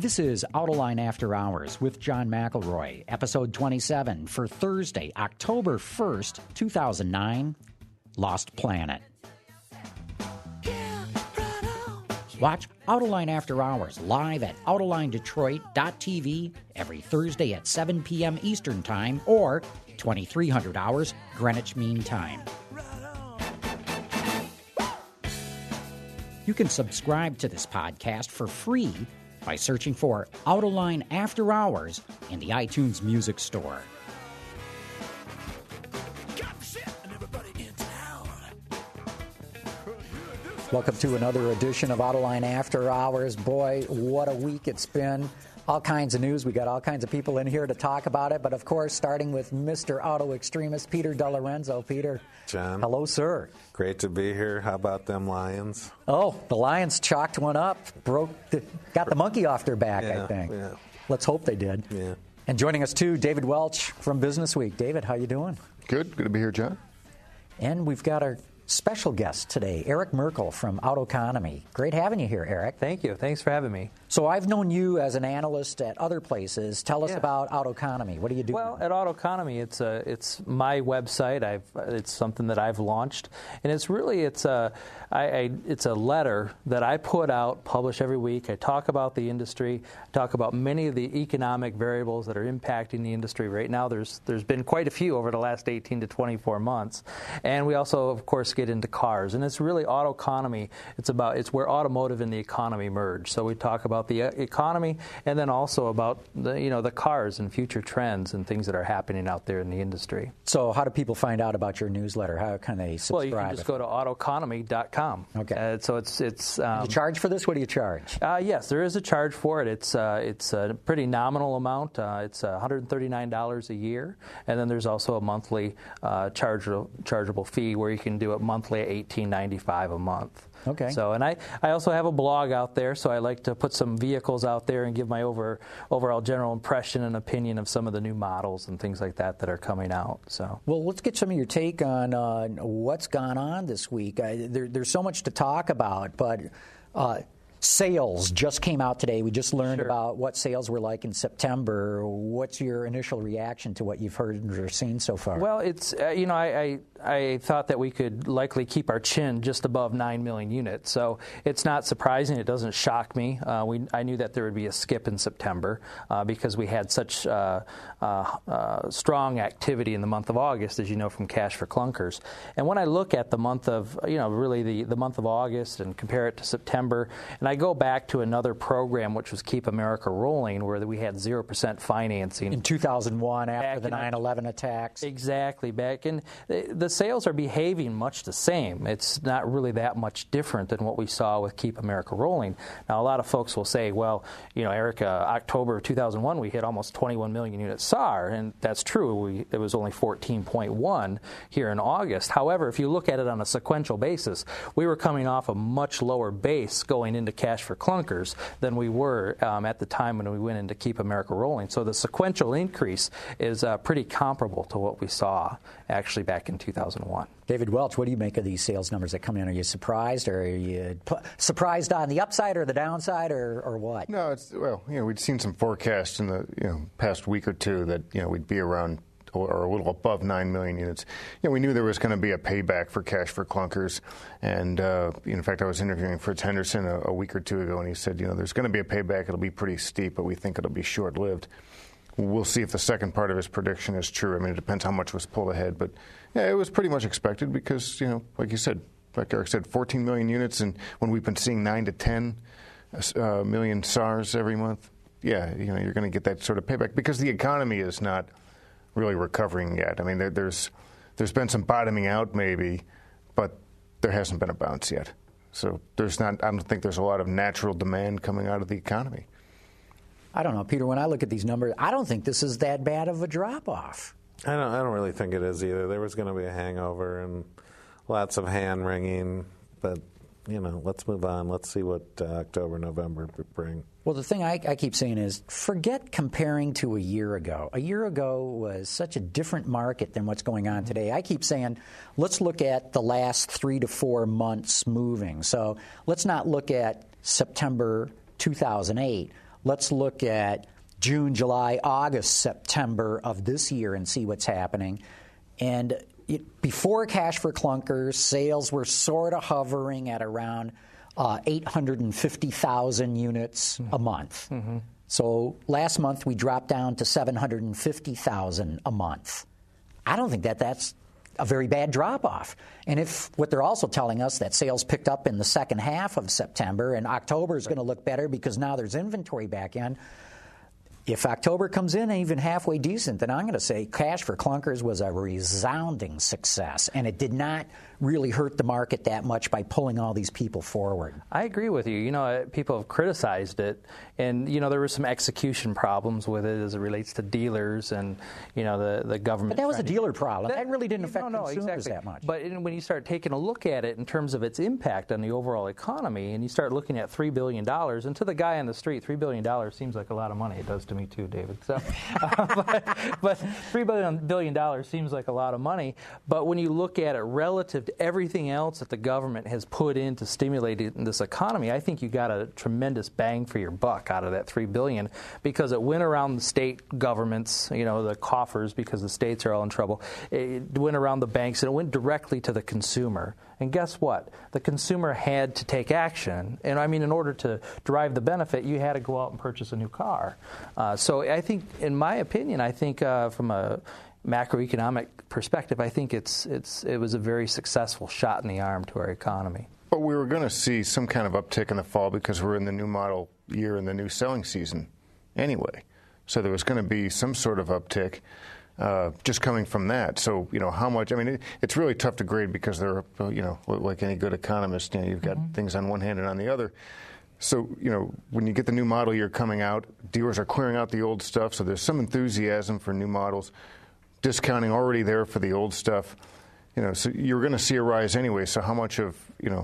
This is Autoline After Hours with John McElroy, episode 27 for Thursday, October 1st, 2009, Lost Planet. Watch Autoline After Hours live at AutolineDetroit.tv every Thursday at 7 p.m. Eastern Time or 2300 hours Greenwich Mean Time. You can subscribe to this podcast for free by searching for Autoline After Hours in the iTunes Music Store. Welcome to another edition of Autoline After Hours. Boy, what a week it's been. All kinds of news. We got all kinds of people in here to talk about it. But, of course, starting with Mr. Auto Extremist, Peter DeLorenzo. Peter. John. Hello, sir. Great to be here. How about them Lions? Oh, the Lions chalked one up. Got the monkey off their back, I think. Yeah. Let's hope they did. Yeah. And joining us, too, David Welch from Business Week. David, how you doing? Good. Good to be here, John. And we've got our special guest today, Eric Merkel from Autoconomy. Great having you here, Eric. Thank you. Thanks for having me. So I've known you as an analyst at other places. Tell us about Autoconomy. What do you do? Well, at Autoconomy, it's my website. It's something that I've launched, and it's a letter that I put out, publish every week. I talk about the industry. I talk about many of the economic variables that are impacting the industry right now. There's been quite a few over the last 18 to 24 months, and we also, of course, get into cars. And it's really Autoconomy. It's where automotive and the economy merge. So we talk about the economy, and then also about the cars and future trends and things that are happening out there in the industry. So how do people find out about your newsletter? How can they subscribe? Well, you can just go to autoconomy.com. Okay. So it's do you charge for this? What do you charge? Yes, there is a charge for it. It's a pretty nominal amount. It's $139 a year, and then there's also a monthly chargeable fee where you can do it monthly at $18.95 a month. Okay. So, and I also have a blog out there, so I like to put some vehicles out there and give my overall general impression and opinion of some of the new models and things like that are coming out. So, well, let's get some of your take on what's gone on this week. There's so much to talk about, but sales just came out today. We just learned about what sales were like in September. What's your initial reaction to what you've heard or seen so far? Well, it's I thought that we could likely keep our chin just above 9 million units. So it's not surprising. It doesn't shock me. I knew that there would be a skip in September because we had such strong activity in the month of August, as you know, from Cash for Clunkers. And when I look at the month of, really the month of August and compare it to September, and I go back to another program, which was Keep America Rolling, where we had 0% financing. In 2001, after the 9/11 attacks. Exactly. And the sales are behaving much the same. It's not really that much different than what we saw with Keep America Rolling. Now, a lot of folks will say, well, Eric, October of 2001, we hit almost 21 million units SAAR, and that's true. It was only 14.1 here in August. However, if you look at it on a sequential basis, we were coming off a much lower base going into Cash for Clunkers than we were at the time when we went into Keep America Rolling. So the sequential increase is pretty comparable to what we saw actually back in 2001. David Welch, what do you make of these sales numbers that come in? Are you surprised, or are you surprised on the upside or the downside, or what? No, we'd seen some forecasts in the past week or two that we'd be around or a little above 9 million units. We knew there was going to be a payback for Cash for Clunkers, and in fact, I was interviewing Fritz Henderson a week or two ago, and he said, there's going to be a payback. It'll be pretty steep, but we think it'll be short-lived. We'll see if the second part of his prediction is true. I mean, it depends how much was pulled ahead, but yeah, it was pretty much expected because, like you said, like Eric said, 14 million units, and when we've been seeing 9 to 10 million SAARs every month, you're going to get that sort of payback because the economy is not really recovering yet. I mean, there's been some bottoming out maybe, but there hasn't been a bounce yet. So I don't think there's a lot of natural demand coming out of the economy. I don't know, Peter, when I look at these numbers, I don't think this is that bad of a drop-off. I don't really think it is either. There was going to be a hangover and lots of hand-wringing, but, let's move on. Let's see what October, November bring. Well, the thing I keep saying is forget comparing to a year ago. A year ago was such a different market than what's going on today. I keep saying let's look at the last 3 to 4 months moving. So let's not look at September 2008. let's look at June, July, August, September of this year and see what's happening. And before Cash for Clunkers, sales were sort of hovering at around 850,000 units a month. Mm-hmm. So last month we dropped down to 750,000 a month. I don't think that's a very bad drop-off. And if what they're also telling us that sales picked up in the second half of September and October is going to look better because now there's inventory back in, if October comes in even halfway decent, then I'm going to say Cash for Clunkers was a resounding success, and it did not really hurt the market that much by pulling all these people forward. I agree with you. People have criticized it, and, there were some execution problems with it as it relates to dealers and, the government. But that was a dealer problem. That really didn't affect consumers exactly. that much. But when you start taking a look at it in terms of its impact on the overall economy, and you start looking at $3 billion, and to the guy on the street, $3 billion seems like a lot of money. It does to me too, David. So, but $3 billion seems like a lot of money. But when you look at it relative to everything else that the government has put in to stimulate this economy, I think you got a tremendous bang for your buck out of that $3 billion, because it went around the state governments, the coffers, because the states are all in trouble. It went around the banks, and it went directly to the consumer. And guess what? The consumer had to take action. And in order to derive the benefit, you had to go out and purchase a new car. So I think, in my opinion, from a macroeconomic perspective, I think it was a very successful shot in the arm to our economy. But we were going to see some kind of uptick in the fall because we're in the new model year and the new selling season anyway. So there was going to be some sort of uptick just coming from that. So, how much? It's really tough to grade because there are, like any good economist, you've got things on one hand and on the other. So, when you get the new model year coming out, dealers are clearing out the old stuff. So there's some enthusiasm for new models, discounting already there for the old stuff. So you're going to see a rise anyway. So how much of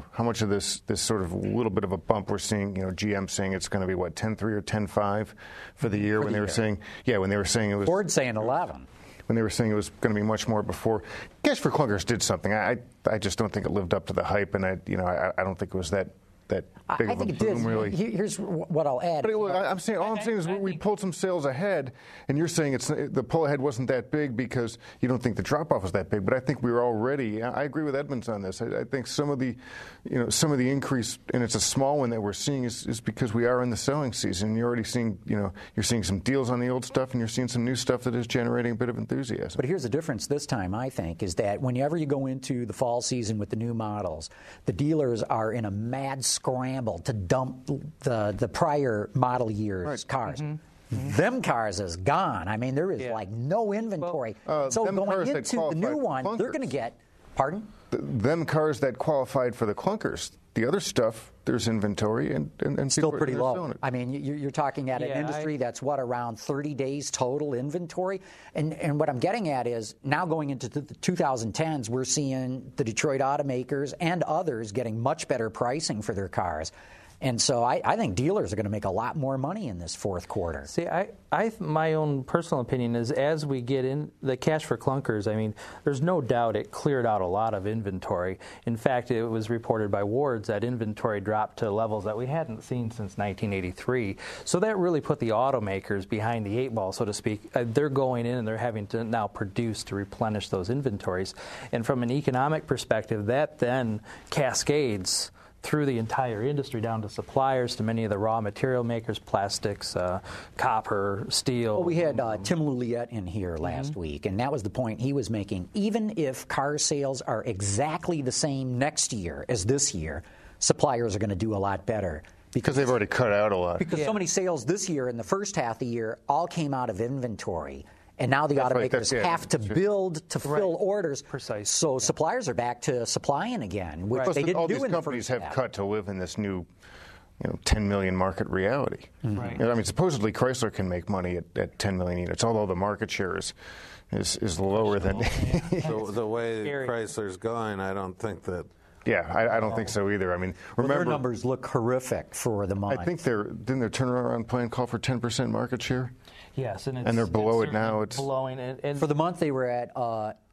this sort of little bit of a bump we're seeing, GM saying it's going to be 10.3 or 10.5 for the year, when they were saying it was Ford saying 11. When they were saying it was going to be much more before. Cash for Clunkers did something. I just don't think it lived up to the hype, and I don't think it was that big I of think a it did. boom, really. Here's what I'll add. But all I'm saying is we pulled some sales ahead, and you're saying the pull ahead wasn't that big because you don't think the drop off was that big. But I think we were already. I agree with Edmunds on this. I think some of the increase, and it's a small one that we're seeing, is because we are in the selling season. You're already seeing you're seeing some deals on the old stuff, and you're seeing some new stuff that is generating a bit of enthusiasm. But here's the difference this time, I think, is that whenever you go into the fall season with the new models, the dealers are in a mad scramble to dump the prior model year's cars. Mm-hmm. Them cars is gone. There is no inventory. So going into the new one, they're going to get, pardon? Them cars that qualified for the clunkers. The other stuff, there's inventory and still pretty low. It. You're talking at an industry that's around 30 days total inventory. And what I'm getting at is now going into the 2010s, we're seeing the Detroit automakers and others getting much better pricing for their cars. And so I think dealers are going to make a lot more money in this fourth quarter. See, my own personal opinion is as we get in the Cash for Clunkers, there's no doubt it cleared out a lot of inventory. In fact, it was reported by Wards that inventory dropped to levels that we hadn't seen since 1983. So that really put the automakers behind the eight ball, so to speak. They're going in and they're having to now produce to replenish those inventories. And from an economic perspective, that then cascades through the entire industry down to suppliers, to many of the raw material makers, plastics, copper, steel. Well, we had Tim Louliette in here last week, and that was the point he was making. Even if car sales are exactly the same next year as this year, suppliers are going to do a lot better. Because they've already cut out a lot. Because so many sales this year in the first half of the year all came out of inventory. And now the automakers have to build to fill orders. Precise. So suppliers are back to supplying again, which they didn't do in the first half. All these companies have cut to live in this new 10 million market reality. Right. Supposedly Chrysler can make money at 10 million units, although the market share is lower than. So the way Chrysler's going, I don't think that. Yeah, I don't think so either. Remember, their numbers look horrific for the month. I think didn't their turnaround plan call for 10% market share? Yes, and they're below it now. It's below it. For the month, they were at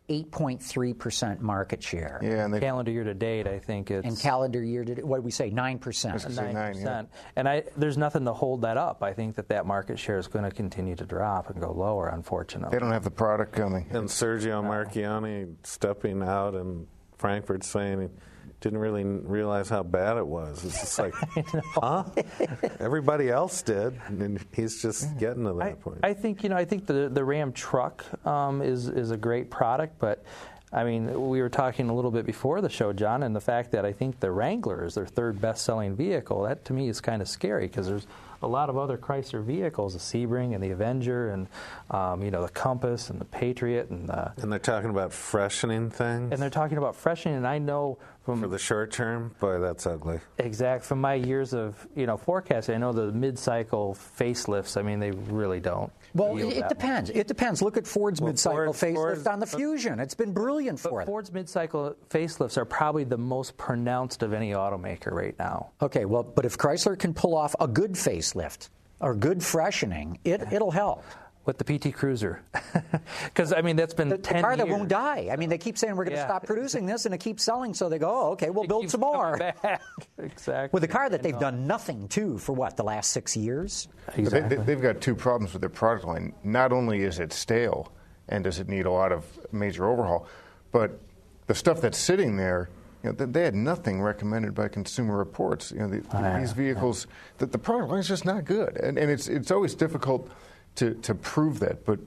8.3% market share. Yeah, and calendar year to date, I think it's... And calendar year to date, what did we say, 9%? 9%. Yeah. And there's nothing to hold that up. I think that market share is going to continue to drop and go lower, unfortunately. They don't have the product coming. And Sergio Marchionne stepping out and Frankfurt saying he didn't really realize how bad it was. It's just like, huh? Everybody else did, and he's just getting to that point. I think the Ram truck is a great product, but I mean, we were talking a little bit before the show, John, and the fact that I think the Wrangler is their third best-selling vehicle. That to me is kind of scary because there's a lot of other Chrysler vehicles, the Sebring and the Avenger, and the Compass and the Patriot, and they're talking about freshening things. And they're talking about freshening, and I know for the short term, boy, that's ugly. Exact. From my years of forecasting, I know the mid-cycle facelifts. I mean, they really don't. Well, it depends. It depends. Look at Ford's mid-cycle facelift on the Fusion. It's been brilliant for them. Ford's mid-cycle facelifts are probably the most pronounced of any automaker right now. Okay, well, but if Chrysler can pull off a good facelift or good freshening, it'll help. With the PT Cruiser. Because, I mean, that's been 10 years. The car that won't die. I mean, they keep saying we're going to stop producing this, and it keeps selling, so they go, oh, okay, we'll build some more. Exactly. With a car that they've done nothing to for, the last 6 years? Exactly. They've got two problems with their product line. Not only is it stale and does it need a lot of major overhaul, but the stuff that's sitting there, they had nothing recommended by Consumer Reports. These vehicles, the product line is just not good. And it's always difficult to prove that, but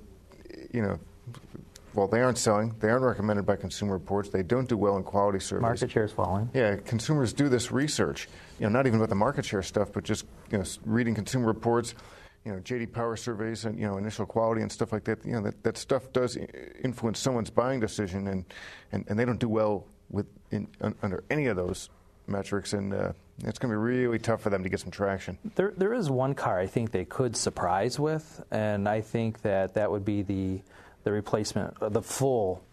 they aren't selling. They aren't recommended by Consumer Reports. They don't do well in quality surveys. Market share is falling. Yeah, consumers do this research. Not even about the market share stuff, but just reading Consumer Reports, J.D. Power surveys, and initial quality and stuff like that. That stuff does influence someone's buying decision, and they don't do well under any of those metrics, and it's going to be really tough for them to get some traction. There is one car I think they could surprise with, and I think that would be the replacement, the full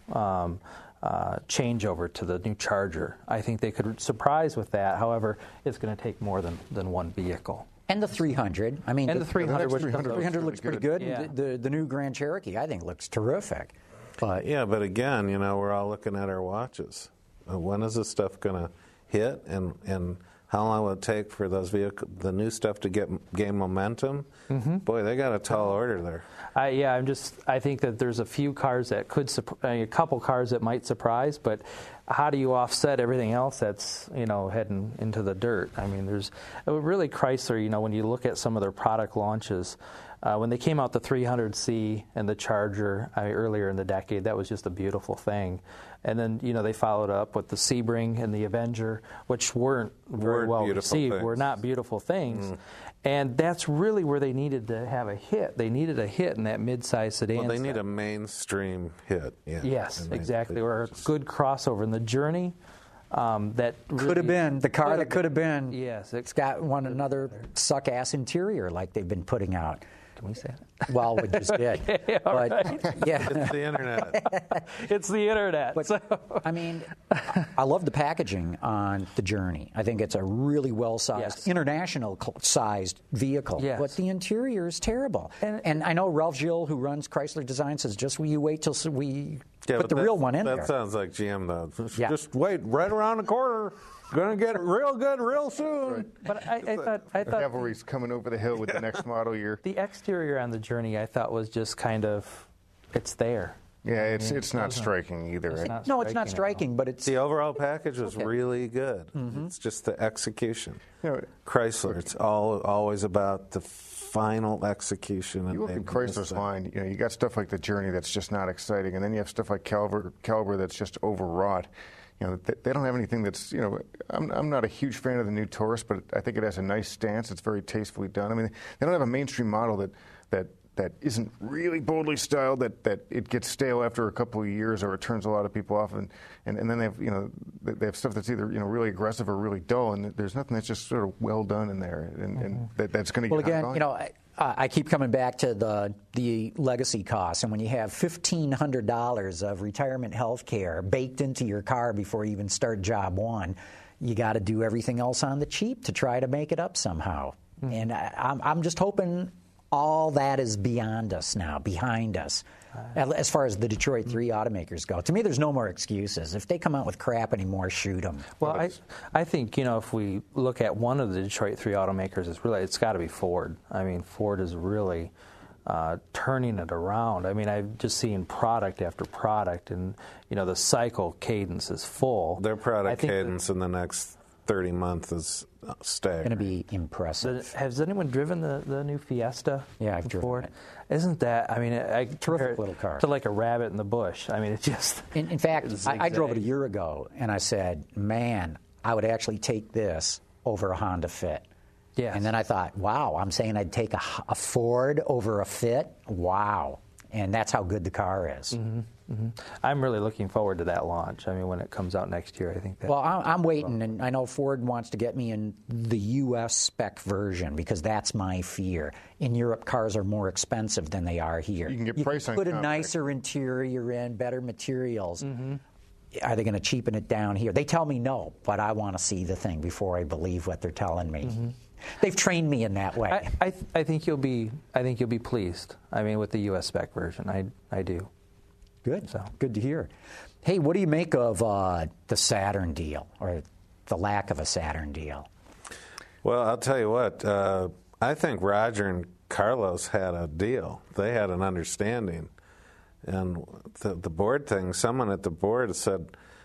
changeover to the new Charger. I think they could surprise with that. However, it's going to take more than one vehicle. And the 300. I mean, and the 300 looks pretty good. Yeah. The new Grand Cherokee, I think, looks terrific. But again, we're all looking at our watches. When is this stuff going to hit, and how long will it take for the new stuff to gain momentum? Mm-hmm. Boy, they got a tall order there. I think that there's a few cars that a couple cars that might surprise, but how do you offset everything else that's heading into the dirt? I mean, there's really Chrysler. When you look at some of their product launches. When they came out the 300C and the Charger earlier in the decade, that was just a beautiful thing. And then, they followed up with the Sebring and the Avenger, which weren't very well received, were not beautiful things. Mm. And that's really where they needed to have a hit. They needed a hit in that mid-size sedan. Well, they need a mainstream hit. Yeah. Yes, exactly. Or a good crossover. And the Journey, that really could have been the car that could have been. Yes, it's got another suck-ass interior like they've been putting out. Can we say that? Well, we just did. But, right. Yeah. It's the internet. It's the internet. But, I mean, I love the packaging on the Journey. I think it's a really well-sized, international-sized vehicle. Yes. But the interior is terrible. And I know Ralph Gilles, who runs Chrysler Design, says, just you wait till we put the real one in there. That sounds like GM, though. Yeah. Just wait, right around the corner. Going to get real good real soon. Right. But I thought the cavalry's coming over the hill with the next model year. The exterior on the Journey, I thought, was just kind of, it's there. Yeah, it's not striking either. It's not striking, but it's the overall package was really good. Mm-hmm. It's just the execution. Chrysler, it's always about the final execution. You look at Chrysler's line. You got stuff like the Journey that's just not exciting, and then you have stuff like Caliber that's just overwrought. They don't have anything that's, I'm not a huge fan of the new Taurus, but I think it has a nice stance. It's very tastefully done. I mean, they don't have a mainstream model that isn't really boldly styled, that it gets stale after a couple of years or it turns a lot of people off. And then they have stuff that's either, really aggressive or really dull, and there's nothing that's just sort of well done in there, and that's going to get high volume. I keep coming back to the legacy costs, and when you have $1,500 of retirement health care baked into your car before you even start job one, you got to do everything else on the cheap to try to make it up somehow. Mm. And I'm just hoping all that is behind us. As far as the Detroit 3 automakers go, to me, there's no more excuses. If they come out with crap anymore, shoot them. Well, I think, if we look at one of the Detroit 3 automakers, it's got to be Ford. I mean, Ford is really turning it around. I mean, I've just seen product after product, and, the cycle cadence is full. Their product cadence in the next 30 months is staggering. Going to be impressive. Has anyone driven the new Fiesta? Yeah, I've driven Ford? it. Isn't that, terrific little car. To like a rabbit in the bush. I mean, it just... In fact, I drove it a year ago, and I said, man, I would actually take this over a Honda Fit. Yes. And then I thought, wow, I'm saying I'd take a Ford over a Fit? Wow. And that's how good the car is. Mm-hmm. Mm-hmm. I'm really looking forward to that launch. I mean, when it comes out next year, I think that... Well, I'm waiting, and I know Ford wants to get me in the U.S. spec version because that's my fear. In Europe, cars are more expensive than they are here. You can get price on put a compact. nicer interior in, better materials. Mm-hmm. Are they going to cheapen it down here? They tell me no, but I want to see the thing before I believe what they're telling me. Mm-hmm. They've trained me in that way. I think you'll be pleased. I mean, with the U.S. spec version, I do. Good. Good to hear. Hey, what do you make of the Saturn deal, or the lack of a Saturn deal? Well, I'll tell you what. I think Roger and Carlos had a deal. They had an understanding. And the board thing, someone at the board said,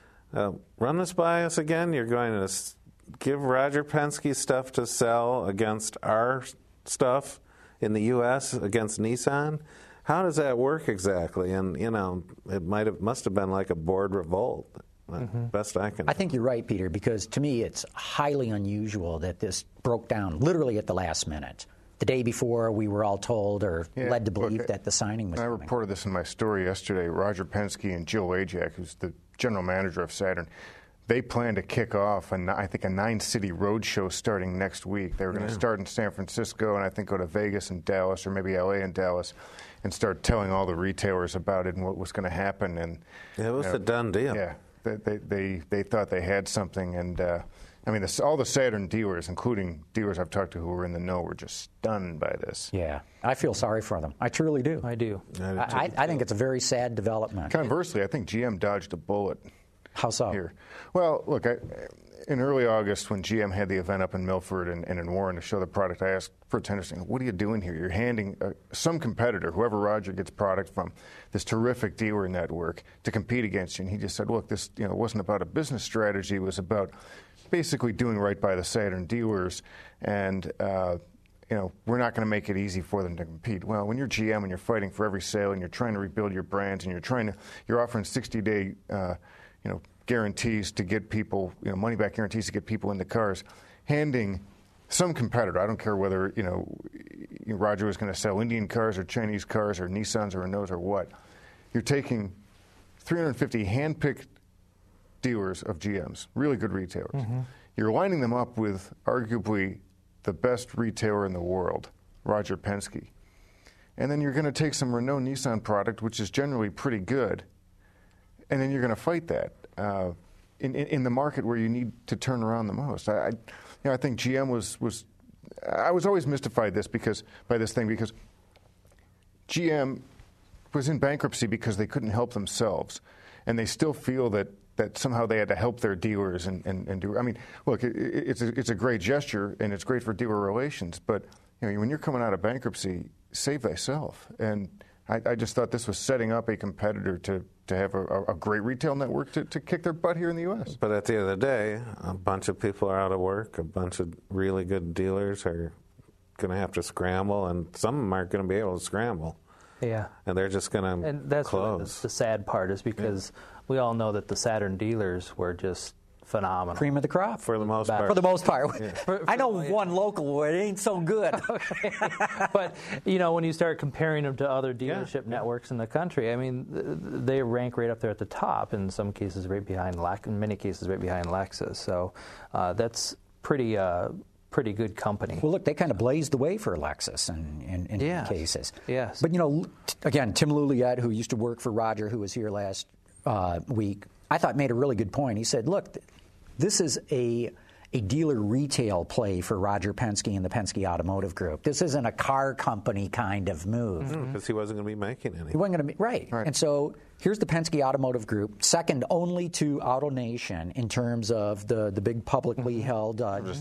run this by us again. You're going to give Roger Penske stuff to sell against our stuff in the U.S. against Nissan? How does that work exactly? And, it must have been like a board revolt, best I can. I think you're right, Peter, because to me it's highly unusual that this broke down literally at the last minute. The day before, we were all told or led to believe that the signing was coming. I reported this in my story yesterday. Roger Penske and Jill Ajak, who's the general manager of Saturn, they plan to kick off, I think, a 9-city road show starting next week. They were going to start in San Francisco and I think go to Vegas and Dallas, or maybe L.A. and Dallas, and start telling all the retailers about it and what was going to happen. And it was a done deal. Yeah, they thought they had something. And, all the Saturn dealers, including dealers I've talked to who were in the know, were just stunned by this. Yeah, I feel sorry for them. I truly do. I do. I think it's a very sad development. Conversely, I think GM dodged a bullet. How so? Here. Well, look, in early August when GM had the event up in Milford and in Warren to show the product, I asked Fritz Henderson, what are you doing here? You're handing some competitor, whoever Roger gets product from, this terrific dealer network to compete against you. And he just said, look, this wasn't about a business strategy. It was about basically doing right by the Saturn dealers. And we're not going to make it easy for them to compete. Well, when you're GM and you're fighting for every sale and you're trying to rebuild your brands and you're offering 60-day guarantees to get people, money-back guarantees to get people in the cars, handing some competitor, I don't care whether, Roger was going to sell Indian cars or Chinese cars or Nissans or Renaults or what, you're taking 350 hand-picked dealers of GMs, really good retailers. Mm-hmm. You're lining them up with arguably the best retailer in the world, Roger Penske. And then you're going to take some Renault Nissan product, which is generally pretty good, and then you're going to fight that in the market where you need to turn around the most. I think GM was I was always mystified by this thing because GM was in bankruptcy because they couldn't help themselves, and they still feel that somehow they had to help their dealers and do. I mean, look, it's a great gesture and it's great for dealer relations, but when you're coming out of bankruptcy, save thyself. And I just thought this was setting up a competitor to have a great retail network to kick their butt here in the U.S. But at the end of the day, a bunch of people are out of work. A bunch of really good dealers are going to have to scramble, and some of them aren't going to be able to scramble. Yeah. And they're just going to close. And that's really the sad part is because we all know that the Saturn dealers were just phenomenal. Cream of the crop. For the most part. For the most part. Yeah. I know one local where it ain't so good. But, when you start comparing them to other dealership networks in the country, I mean, they rank right up there at the top, in some cases right behind in many cases right behind Lexus. So that's pretty good company. Well, look, they kind of blazed the way for Lexus in many cases. Yes. But, again, Tim Luliet, who used to work for Roger, who was here last week, I thought made a really good point. He said, look, this is a a dealer retail play for Roger Penske and the Penske Automotive Group. This isn't a car company kind of move. Because he wasn't going to be making any. He wasn't going to be, right. And so here's the Penske Automotive Group, second only to AutoNation in terms of the big publicly held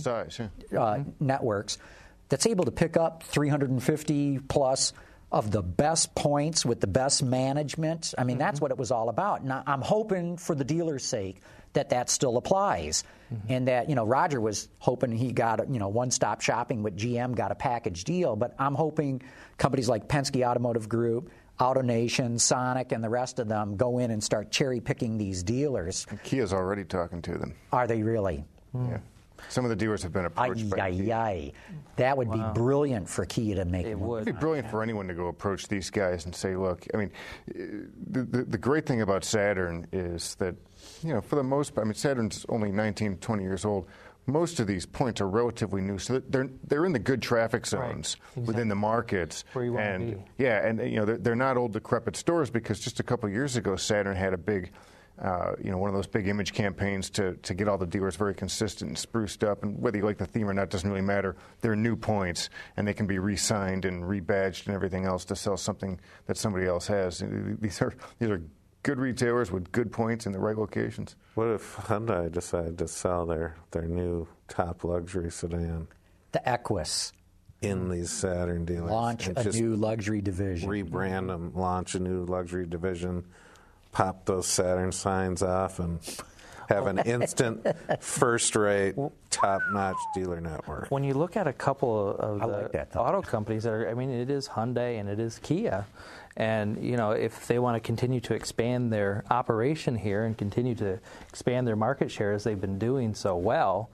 networks, that's able to pick up 350 plus of the best points with the best management. I mean, that's what it was all about. And I'm hoping for the dealer's sake that still applies. And that, Roger was hoping he got, one-stop shopping with GM, got a package deal. But I'm hoping companies like Penske Automotive Group, AutoNation, Sonic, and the rest of them go in and start cherry-picking these dealers. And Kia's already talking to them. Are they really? Yeah. Some of the dealers have been approached by Kia. That would be brilliant for Kia to make. It would. It'd be brilliant for anyone to go approach these guys and say, look, I mean, the great thing about Saturn is that, for the most part, I mean, Saturn's only 19, 20 years old. Most of these points are relatively new, so they're in the good traffic zones within the markets. Where you want to be. Yeah, and they're not old decrepit stores, because just a couple of years ago, Saturn had a big, one of those big image campaigns to get all the dealers very consistent and spruced up. And whether you like the theme or not doesn't really matter. They're new points, and they can be re-signed and rebadged and everything else to sell something that somebody else has. These are good retailers with good points in the right locations. What if Hyundai decided to sell their new top luxury sedan? The Equus. In these Saturn dealers. Launch a new luxury division. Rebrand them, launch a new luxury division, pop those Saturn signs off, and have an instant, first-rate, top-notch dealer network. When you look at a couple of the auto companies, it is Hyundai and it is Kia. And, if they want to continue to expand their operation here and continue to expand their market share as they've been doing so well,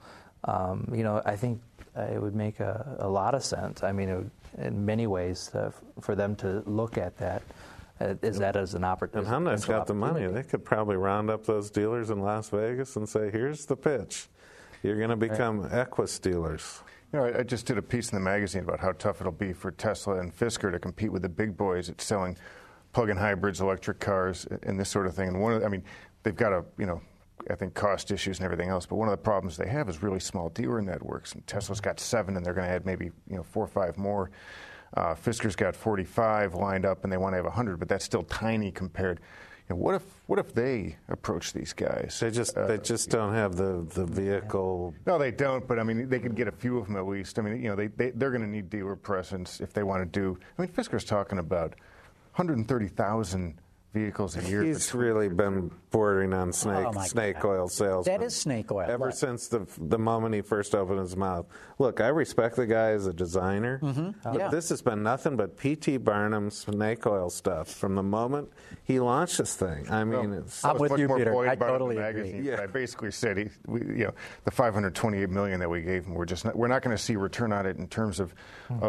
I think it would make a lot of sense. I mean, in many ways, for them to look at that. Is that as an opportunity? And Hyundai's got the money. They could probably round up those dealers in Las Vegas and say, here's the pitch. You're going to become Equus dealers. I just did a piece in the magazine about how tough it'll be for Tesla and Fisker to compete with the big boys at selling plug-in hybrids, electric cars, and this sort of thing. And they've got I think cost issues and everything else, but one of the problems they have is really small dealer networks. And Tesla's got 7, and they're going to add maybe 4 or 5 more. Fisker's got 45 lined up, and they want to have 100, but that's still tiny compared. What if they approach these guys? They just don't have the vehicle. No, they don't. But they could get a few of them at least. They're going to need dealer presence if they want to do. Fisker's talking about 130,000 vehicles a year. He's really been bordering on snake oil sales. That is snake oil. Ever since the moment he first opened his mouth. Look, I respect the guy as a designer, but this has been nothing but P.T. Barnum's snake oil stuff from the moment he launched this thing. I'm with you, Peter. I totally agree. Yeah. I basically said the $528 million that we gave him, we're not going to see a return on it in terms of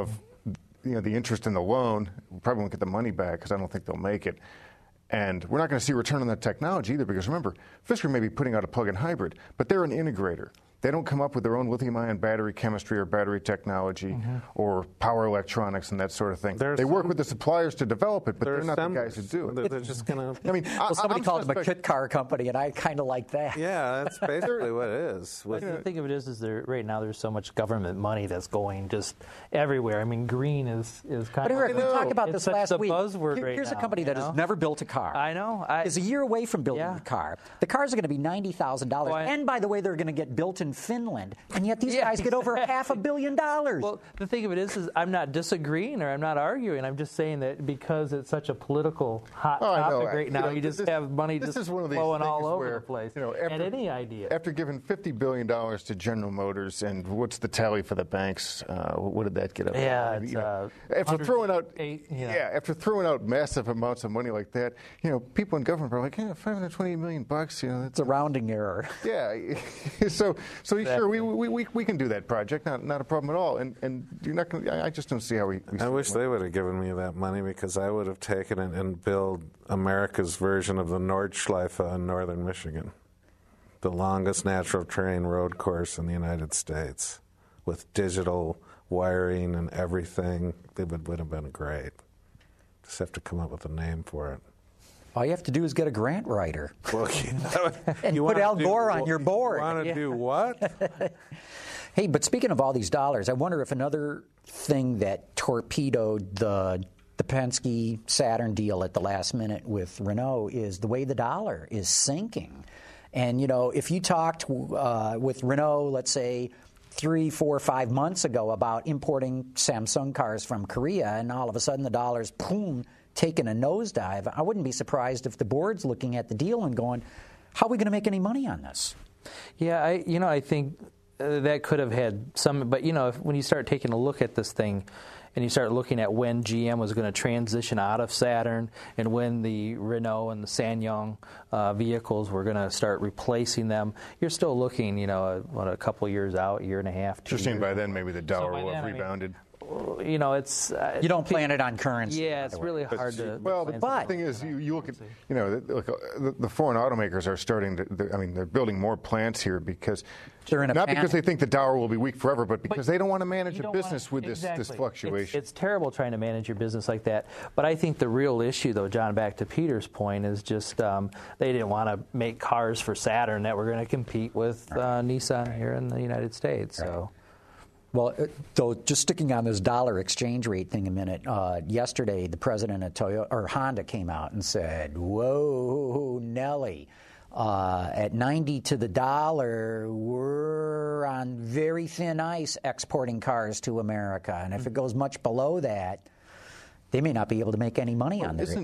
the interest in the loan. We probably won't get the money back because I don't think they'll make it. And we're not going to see a return on that technology either, because remember, Fisker may be putting out a plug-in hybrid, but they're an integrator. They don't come up with their own lithium-ion battery chemistry or battery technology or power electronics and that sort of thing. They work with the suppliers to develop it, but they're not the guys who do it. They're just going to... somebody called them a kit car company, and I kind of like that. Yeah, that's basically what it is. The thing of it is right now there's so much government money that's going just everywhere. Green is kind of... But Eric, we talked about this last week. Buzzword Here's a company that has never built a car. I know. Is a year away from building a car. The cars are going to be $90,000. And by the way, they're going to get built in Finland, and yet these guys get over $500 million. Well, the thing of it is I'm not disagreeing or I'm not arguing. I'm just saying that because it's such a political hot topic right now, you just have money just flowing all over the place. And any idea. After giving $50 billion to General Motors, and what's the tally for the banks? What did that get up? Yeah, it's after throwing out massive amounts of money like that, people in government are like, $528 million. It's a rounding error. Yeah. So sure, we can do that project. Not a problem at all. And you're not going. I just don't see how we I wish they would have given me that money, because I would have taken it and built America's version of the Nordschleife in northern Michigan, the longest natural terrain road course in the United States, with digital wiring and everything. It would have been great. Just have to come up with a name for it. All you have to do is get a grant writer. Well, and put Al Gore on your board. You want to do what? Hey, but speaking of all these dollars, I wonder if another thing that torpedoed the Penske Saturn deal at the last minute with Renault is the way the dollar is sinking. And, if you talked with Renault, let's say, 3, 4, 5 months ago about importing Samsung cars from Korea, and all of a sudden the dollar's, boom, taking a nosedive, I wouldn't be surprised if the board's looking at the deal and going, how are we going to make any money on this? Yeah, I think that could have had some, but when you start taking a look at this thing and you start looking at when GM was going to transition out of Saturn and when the Renault and the SsangYong vehicles were going to start replacing them, you're still looking, a couple years out, year and a half, 2 years. Interesting, by then maybe the dollar will have rebounded. It's you don't plan it on currency. Yeah, it's really hard to. Well, but the thing is, you look at the foreign automakers are starting to. They're building more plants here because they're in a not panic. because they think the dollar will be weak forever, but because they don't want to manage a business with exactly. this fluctuation. It's terrible trying to manage your business like that. But I think the real issue, though, John, back to Peter's point, is just they didn't want to make cars for Saturn that were going to compete with Nissan here in the United States. So. Well, so just sticking on this dollar exchange rate thing a minute, yesterday the president of Honda came out and said, whoa, Nelly, at 90 to the dollar, we're on very thin ice exporting cars to America. And if it goes much below that, they may not be able to make any money on this.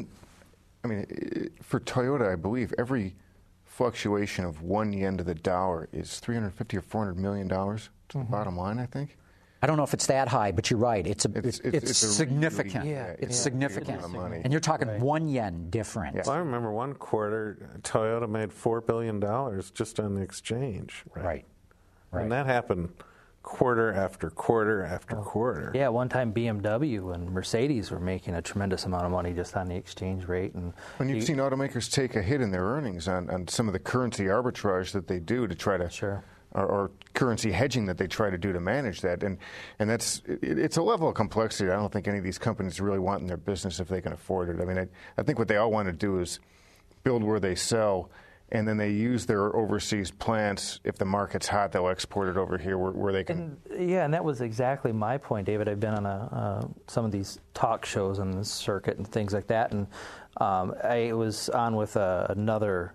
For Toyota, I believe every fluctuation of 1 yen to the dollar is $350 or $400 million to the bottom line, I think. I don't know if it's that high, but you're right. It's significant. Really, it's significant. Money. And you're talking 1 yen difference. Yeah. Well, I remember one quarter, Toyota made $4 billion just on the exchange. Right. And that happened quarter after quarter after quarter. Yeah, one time BMW and Mercedes were making a tremendous amount of money just on the exchange rate. And when you've seen automakers take a hit in their earnings on some of the currency arbitrage that they do to try to, or currency hedging that they try to do to manage that, and it's a level of complexity I don't think any of these companies really want in their business if they can afford it. I think what they all want to do is build where they sell. And then they use their overseas plants. If the market's hot, they'll export it over here where they can. And that was exactly my point, David. I've been on some of these talk shows on the circuit and things like that, and I was on with another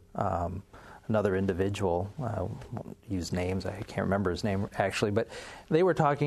individual. I won't use names. I can't remember his name actually, but they were talking.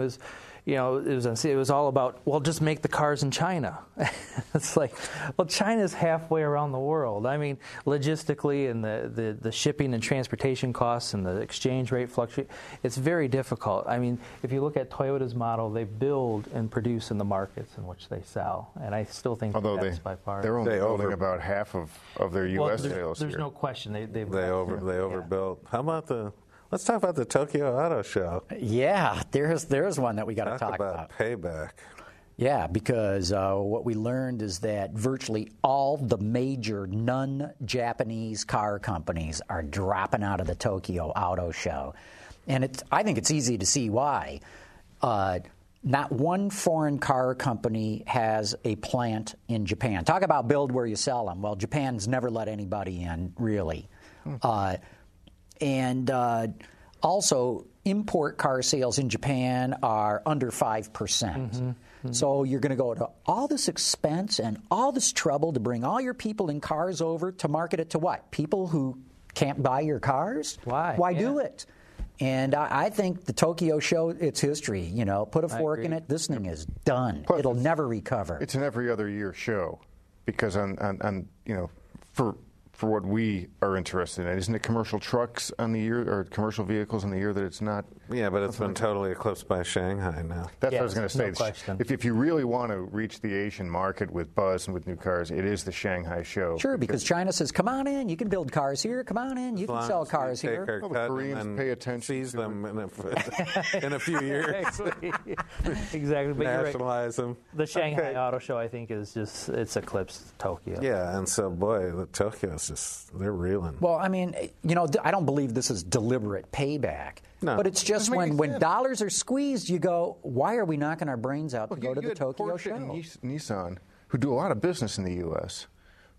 It was all about, well, just make the cars in China. It's like, well, China's halfway around the world. Logistically and the shipping and transportation costs and the exchange rate fluctuate. It's very difficult. If you look at Toyota's model, they build and produce in the markets in which they sell. And I still think that's by far. They're only building about half of their U.S. sales There's here. no question. They overbuilt. How about let's talk about the Tokyo Auto Show. Yeah, there's one that we got to talk about. Payback. Yeah, because what we learned is that virtually all the major non-Japanese car companies are dropping out of the Tokyo Auto Show. And I think it's easy to see why. Not one foreign car company has a plant in Japan. Talk about build where you sell them. Well, Japan's never let anybody in, really. Also, import car sales in Japan are under 5%. So you're going to go to all this expense and all this trouble to bring all your people in cars over to market it to what? People who can't buy your cars? Why? Why do it? And I think the Tokyo Show, it's history. Put a fork in it. This thing is done. Plus, it'll never recover. It's an every other year show because for what we are interested in. Isn't it commercial trucks on the year or commercial vehicles on the year that it's not? Yeah, but it's been totally eclipsed by Shanghai now. That's what I was going to say. No question. If you really want to reach the Asian market with buzz and with new cars, it is the Shanghai show. Sure, because China says, come on in, you can build cars here, come on in, you can sell cars here. Take our cut Koreans and pay attention seize them in a few years. Exactly. But Nationalize them. The Shanghai Auto Show, I think, it's eclipsed Tokyo. Yeah, and so, boy, Tokyo is just, they're reeling. Well, I don't believe this is deliberate payback. No. But it's just when dollars are squeezed, you go, why are we knocking our brains out to go to the Tokyo Porsche Show? and Nissan, who do a lot of business in the U.S.,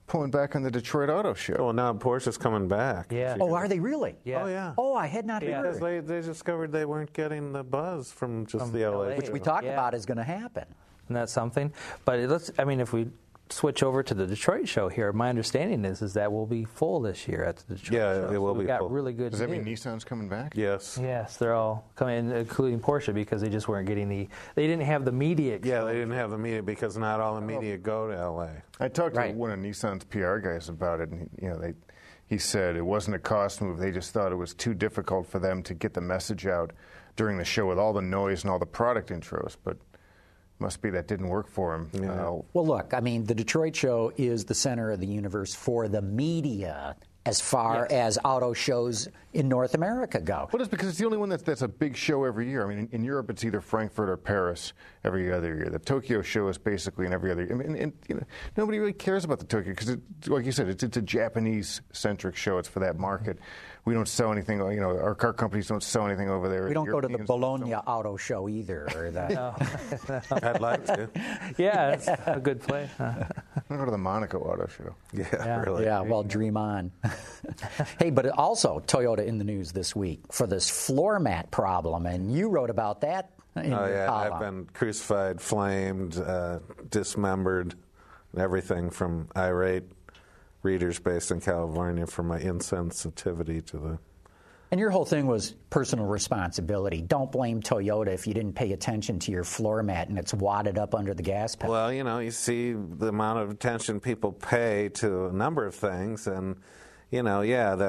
pulling back on the Detroit Auto Show. Well, now Porsche's coming back. Yeah. Oh, are they really? Yeah. Oh, yeah. Oh, I had not Because heard. they discovered they weren't getting the buzz from just the LA. Which We show. talked Yeah. about is going to happen. And that's something. But if we switch over to the Detroit show here, my understanding is that we'll be full this year at the Detroit Yeah, show. it will We've be got full. really good Does that mean news. Nissan's coming back? Yes. Yes, they're all coming, including Porsche, because they just weren't getting they didn't have the media. Yeah, they didn't have the media because not all the media go to LA. I talked to Right. one of Nissan's PR guys about it, and he said it wasn't a cost move. They just thought it was too difficult for them to get the message out during the show with all the noise and all the product intros. But must be that didn't work for him. Well, look, I mean, the Detroit show is the center of the universe for the media as far as auto shows in North America go. Well, it's because it's the only one that's a big show every year. I mean, in Europe, it's either Frankfurt or Paris every other year. The Tokyo show is basically in every other year. I mean, and nobody really cares about the Tokyo because, like you said, it's a Japanese-centric show. It's for that market. We don't sell anything. Our car companies don't sell anything over there. We don't go to the Europeans don't Bologna auto show either. Or the, I'd like to. Yeah, it's a good play. I don't go to the Monaco Auto Show. Yeah, really. yeah, well, dream on. Hey, but also Toyota in the news this week for this floor mat problem, and you wrote about that in Oh, your yeah, column. I've been crucified, flamed, dismembered, and everything from irate readers based in California for my insensitivity to the... And your whole thing was personal responsibility. Don't blame Toyota if you didn't pay attention to your floor mat and it's wadded up under the gas pedal. Well, you see the amount of attention people pay to a number of things, and remember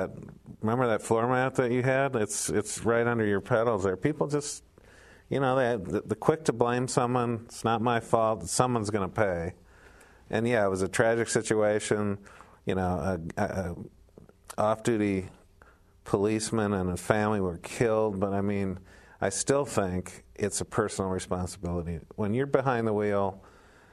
that floor mat that you had? It's right under your pedals there. People just, the quick to blame someone. It's not my fault. Someone's going to pay. And yeah, it was a tragic situation. A off-duty policeman and a family were killed, but I still think it's a personal responsibility. When you're behind the wheel,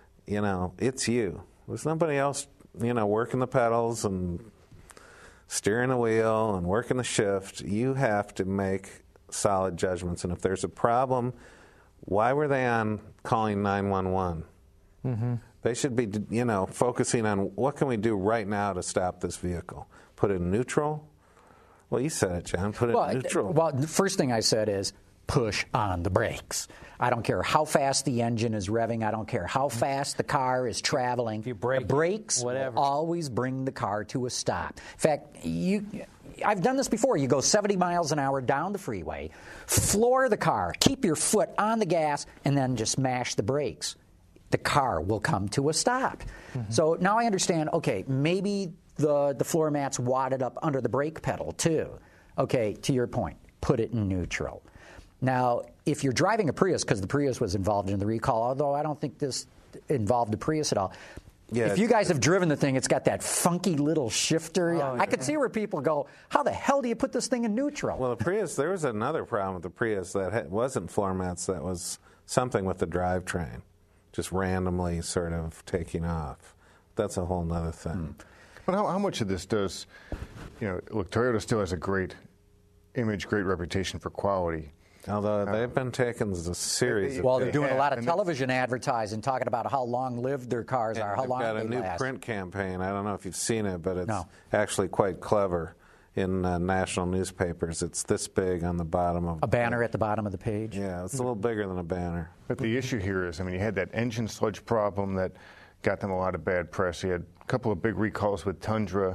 it's you. There's nobody else, working the pedals and steering the wheel and working the shift. You have to make solid judgments. And if there's a problem, why were they on calling 911? Mm-hmm. They should be, focusing on what can we do right now to stop this vehicle. Put it in neutral. Well, you said it, John. Put it in neutral. Well, the first thing I said is push on the brakes. I don't care how fast the engine is revving. I don't care how fast the car is traveling. If you brake, the brakes whatever. will always bring the car to a stop. In fact, I've done this before. You go 70 miles an hour down the freeway, floor the car, keep your foot on the gas, and then just mash the brakes. The car will come to a stop. Mm-hmm. So now I understand, okay, maybe the floor mat's wadded up under the brake pedal too. Okay, to your point, put it in neutral. Now, if you're driving a Prius, because the Prius was involved in the recall, although I don't think this involved the Prius at all. Yeah, if you guys have driven the thing, it's got that funky little shifter. I could see where people go, how the hell do you put this thing in neutral? Well, the Prius, there was another problem with the Prius that wasn't floor mats, that was something with the drivetrain, just randomly sort of taking off. That's a whole other thing. But how much of this does, look, Toyota still has a great image, great reputation for quality. Although they've been taking a series of... Well, they're doing a lot of television advertising, talking about how long-lived their cars are, how long they last. They've got a new print campaign. I don't know if you've seen it, but it's No. actually quite clever in national newspapers. It's this big on the bottom of... A banner at the bottom of the page? Yeah, it's a little bigger than a banner. But the issue here is, you had that engine sludge problem that got them a lot of bad press. You had a couple of big recalls with Tundra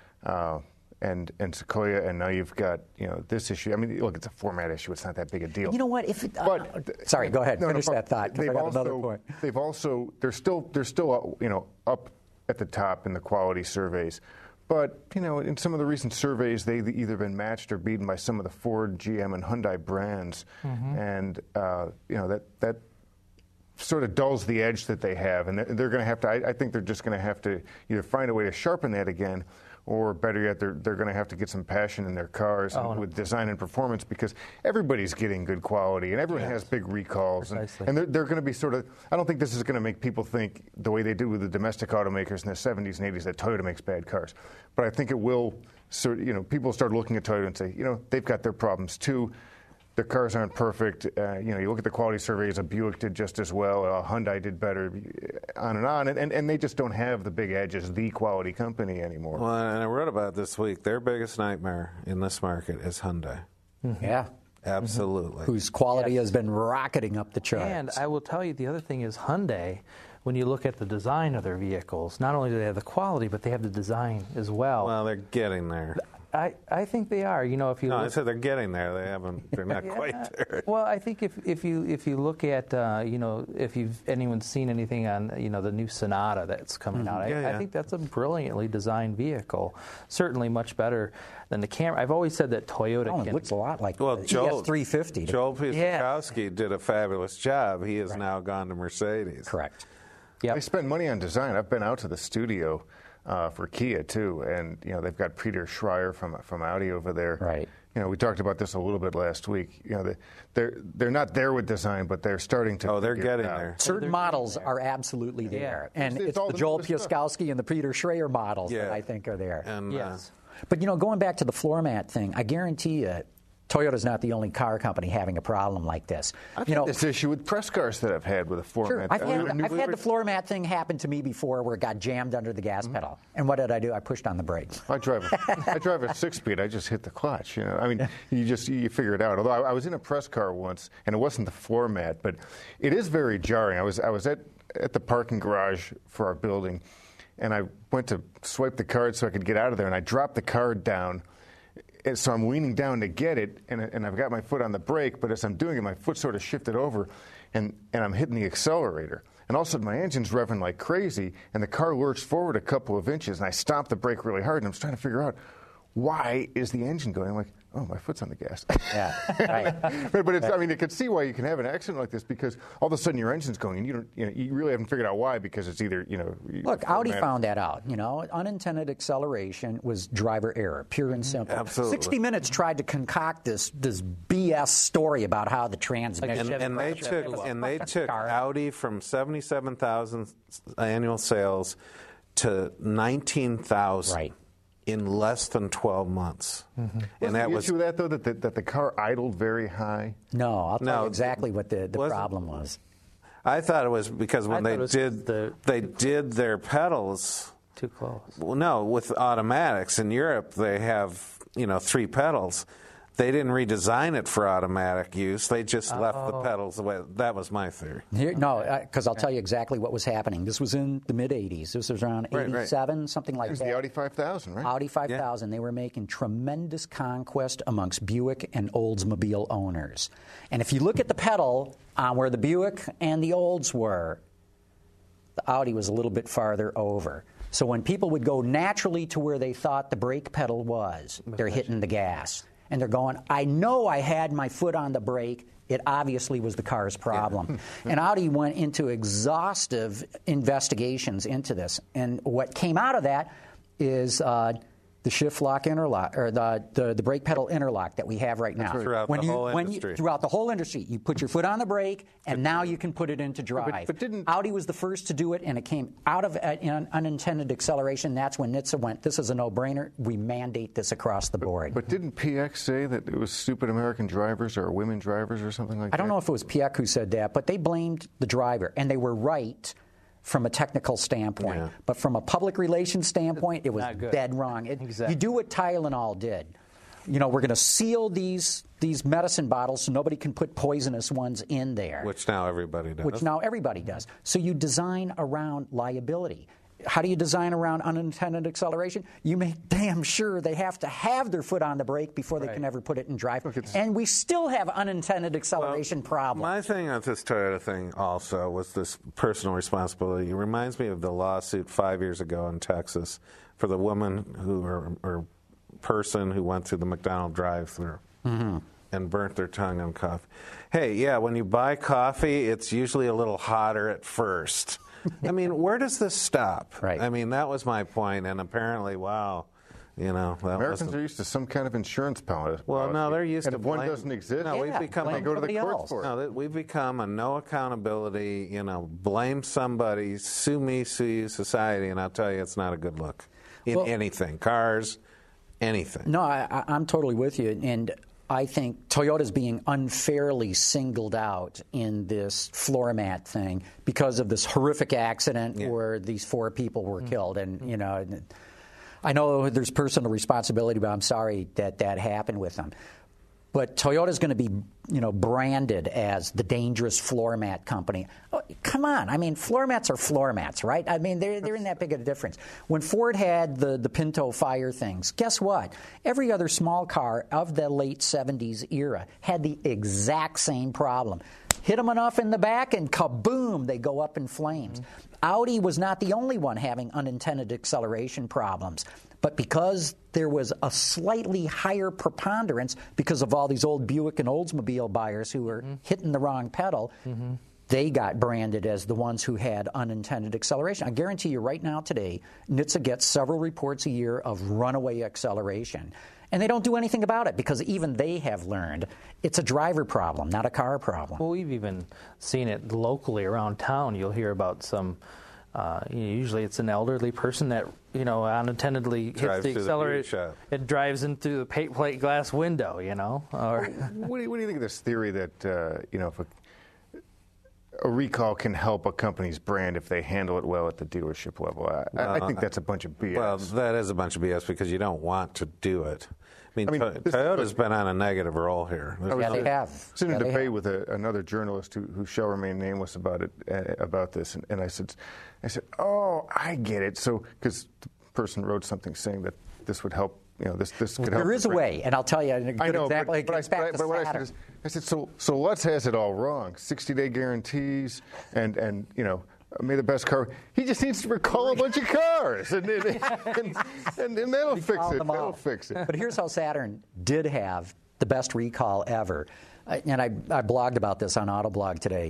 and Sequoia, and now you've got this issue. Look, it's a format issue. It's not that big a deal. You know what? Sorry, go ahead. Finish that thought. 'Cause I got another point. They're still up at the top in the quality surveys. But, in some of the recent surveys, they've either been matched or beaten by some of the Ford, GM, and Hyundai brands. Mm-hmm. And, that sort of dulls the edge that they have. And they're going to have to, I think they're just going to have to either find a way to sharpen that again, or better yet, they're going to have to get some passion in their cars with design and performance, because everybody's getting good quality and everyone has big recalls. And they're going to be I don't think this is going to make people think the way they do with the domestic automakers in the 70s and 80s that Toyota makes bad cars. But I think it will, people start looking at Toyota and say, they've got their problems too. the cars aren't perfect. You look at the quality surveys, a Buick did just as well, a Hyundai did better, on, and they just don't have the big edge as the quality company anymore. Well, and I wrote about it this week. Their biggest nightmare in this market is Hyundai. Yeah. Absolutely. Whose quality has been rocketing up the charts. And I will tell you, the other thing is Hyundai, when you look at the design of their vehicles, not only do they have the quality, but they have the design as well. Well, they're getting there. I think they are. If you I said they're getting there. They're not quite there. Well, I think if you look at if anyone's seen anything on the new Sonata that's coming out, I think that's a brilliantly designed vehicle. Certainly much better than the Camry. I've always said that Toyota it looks a lot like the Joel, ES350. Joel Piaskowski did a fabulous job. He has now gone to Mercedes. Correct. Yep. They spend money on design. I've been out to the studio for Kia too, and they've got Peter Schreier from Audi over there. Right. We talked about this a little bit last week. They're not there with design, but they're starting to. Oh, they're getting out. there. Certain models are absolutely there, and it's the Joel Piaskowski and the Peter Schreier models that I think are there. And, yes. But going back to the floor mat thing, I guarantee you, Toyota's not the only car company having a problem like this. I've had this issue with press cars that I've had with a floor Sure, mat. I've had the floor mat thing happen to me before, where it got jammed under the gas pedal. And what did I do? I pushed on the brake. I drive a 6-speed. I just hit the clutch. You figure it out. Although I was in a press car once, and it wasn't the floor mat, but it is very jarring. I was at the parking garage for our building, and I went to swipe the card so I could get out of there, and I dropped the card down. And so I'm leaning down to get it, and I've got my foot on the brake, but as I'm doing it, my foot sort of shifted over, and I'm hitting the accelerator. And all of a sudden, my engine's revving like crazy, and the car lurched forward a couple of inches, and I stopped the brake really hard, and I'm just trying to figure out, why is the engine going? I'm like, oh, my foot's on the gas. Yeah, right. But you can see why you can have an accident like this, because all of a sudden your engine's going, and you really haven't figured out why, because it's either Look, Audi found that out. Unintended acceleration was driver error, pure and simple. Absolutely. 60 Minutes tried to concoct this BS story about how the transmission. And they took Audi from 77,000 annual sales to 19,000. Right. In less than 12 months. Mm-hmm. And that was the issue with that, though, that the car idled very high? No, I'll tell you exactly what the problem was. I thought it was because when they did their pedals too close. Well, no, with automatics in Europe they have 3 pedals. They didn't redesign it for automatic use. They just left the pedals the way. That was my theory. Because I'll tell you exactly what was happening. This was in the mid-'80s. This was around 87, something like that. It was the Audi 5000, right? Audi 5000. Yeah. They were making tremendous conquest amongst Buick and Oldsmobile owners. And if you look at the pedal on where the Buick and the Olds were, the Audi was a little bit farther over. So when people would go naturally to where they thought the brake pedal was, they're hitting the gas. And they're going, I know I had my foot on the brake. It obviously was the car's problem. Yeah. And Audi went into exhaustive investigations into this. And what came out of that is the shift lock interlock, or the brake pedal interlock that we have right now. Throughout the whole industry. Throughout the whole industry. You put your foot on the brake, and now you can put it into drive. But Audi was the first to do it, and it came out of unintended acceleration. That's when NHTSA went, this is a no-brainer. We mandate this across the board. But didn't PX say that it was stupid American drivers or women drivers or something like that? I don't know if it was PX who said that, but they blamed the driver, and they were right from a technical standpoint. Yeah. But from a public relations standpoint, it was dead wrong. Exactly. You do what Tylenol did. We're going to seal these medicine bottles so nobody can put poisonous ones in there. Which now everybody does. So you design around liability. How do you design around unintended acceleration? You make damn sure they have to have their foot on the brake before they can ever put it in drive. And we still have unintended acceleration problems. My thing on this Toyota thing also was this personal responsibility. It reminds me of the lawsuit 5 years ago in Texas for the woman or person who went through the McDonald's drive-thru and burnt their tongue on coffee. Hey, yeah, when you buy coffee, it's usually a little hotter at first. I mean, where does this stop? Right. I mean, that was my point, and apparently, wow, Americans are used to some kind of insurance policy. Well, no, they're used to. And if one doesn't exist, we've become they go to the courts for it. No, we've become a no accountability. Blame somebody, sue me, sue you society, and I'll tell you, it's not a good look in anything, cars, anything. No, I'm totally with you, and I think Toyota's being unfairly singled out in this floor mat thing because of this horrific accident where these 4 people were killed. And, you know, I know there's personal responsibility, but I'm sorry that happened with them. But Toyota's going to be, you know, branded as the dangerous floor mat company. Oh, come on. I mean, floor mats are floor mats, right? I mean, they're in that big of a difference. When Ford had the Pinto Fire things, guess what? Every other small car of the late 70s era had the exact same problem. Hit them enough in the back and kaboom, they go up in flames. Audi was not the only one having unintended acceleration problems. But because there was a slightly higher preponderance because of all these old Buick and Oldsmobile buyers who were hitting the wrong pedal, they got branded as the ones who had unintended acceleration. I guarantee you right now today, NHTSA gets several reports a year of runaway acceleration. And they don't do anything about it because even they have learned it's a driver problem, not a car problem. Well, we've even seen it locally around town. You'll hear about some, usually it's an elderly person that, you know, unattendedly hits the accelerator. It drives in through the plate glass window, you know. Or what do you think of this theory that, you know, if a recall can help a company's brand if they handle it well at the dealership level? I think that's a bunch of BS. Well, that is a bunch of BS because you don't want to do it. I mean Toyota's been on a negative roll here. Yeah, they have. I was in a debate with another journalist who shall remain nameless about it, about this, and I said, oh, I get it. So, because the person wrote something saying that this would help. You know, this could help. There is a way, and I'll tell you a good example. But I said, so Lutz has it all wrong. 60-day guarantees, and you know, may the best car. He just needs to recall a bunch of cars, and that'll fix it. That'll fix it. But here's how Saturn did have the best recall ever, and I blogged about this on Autoblog today.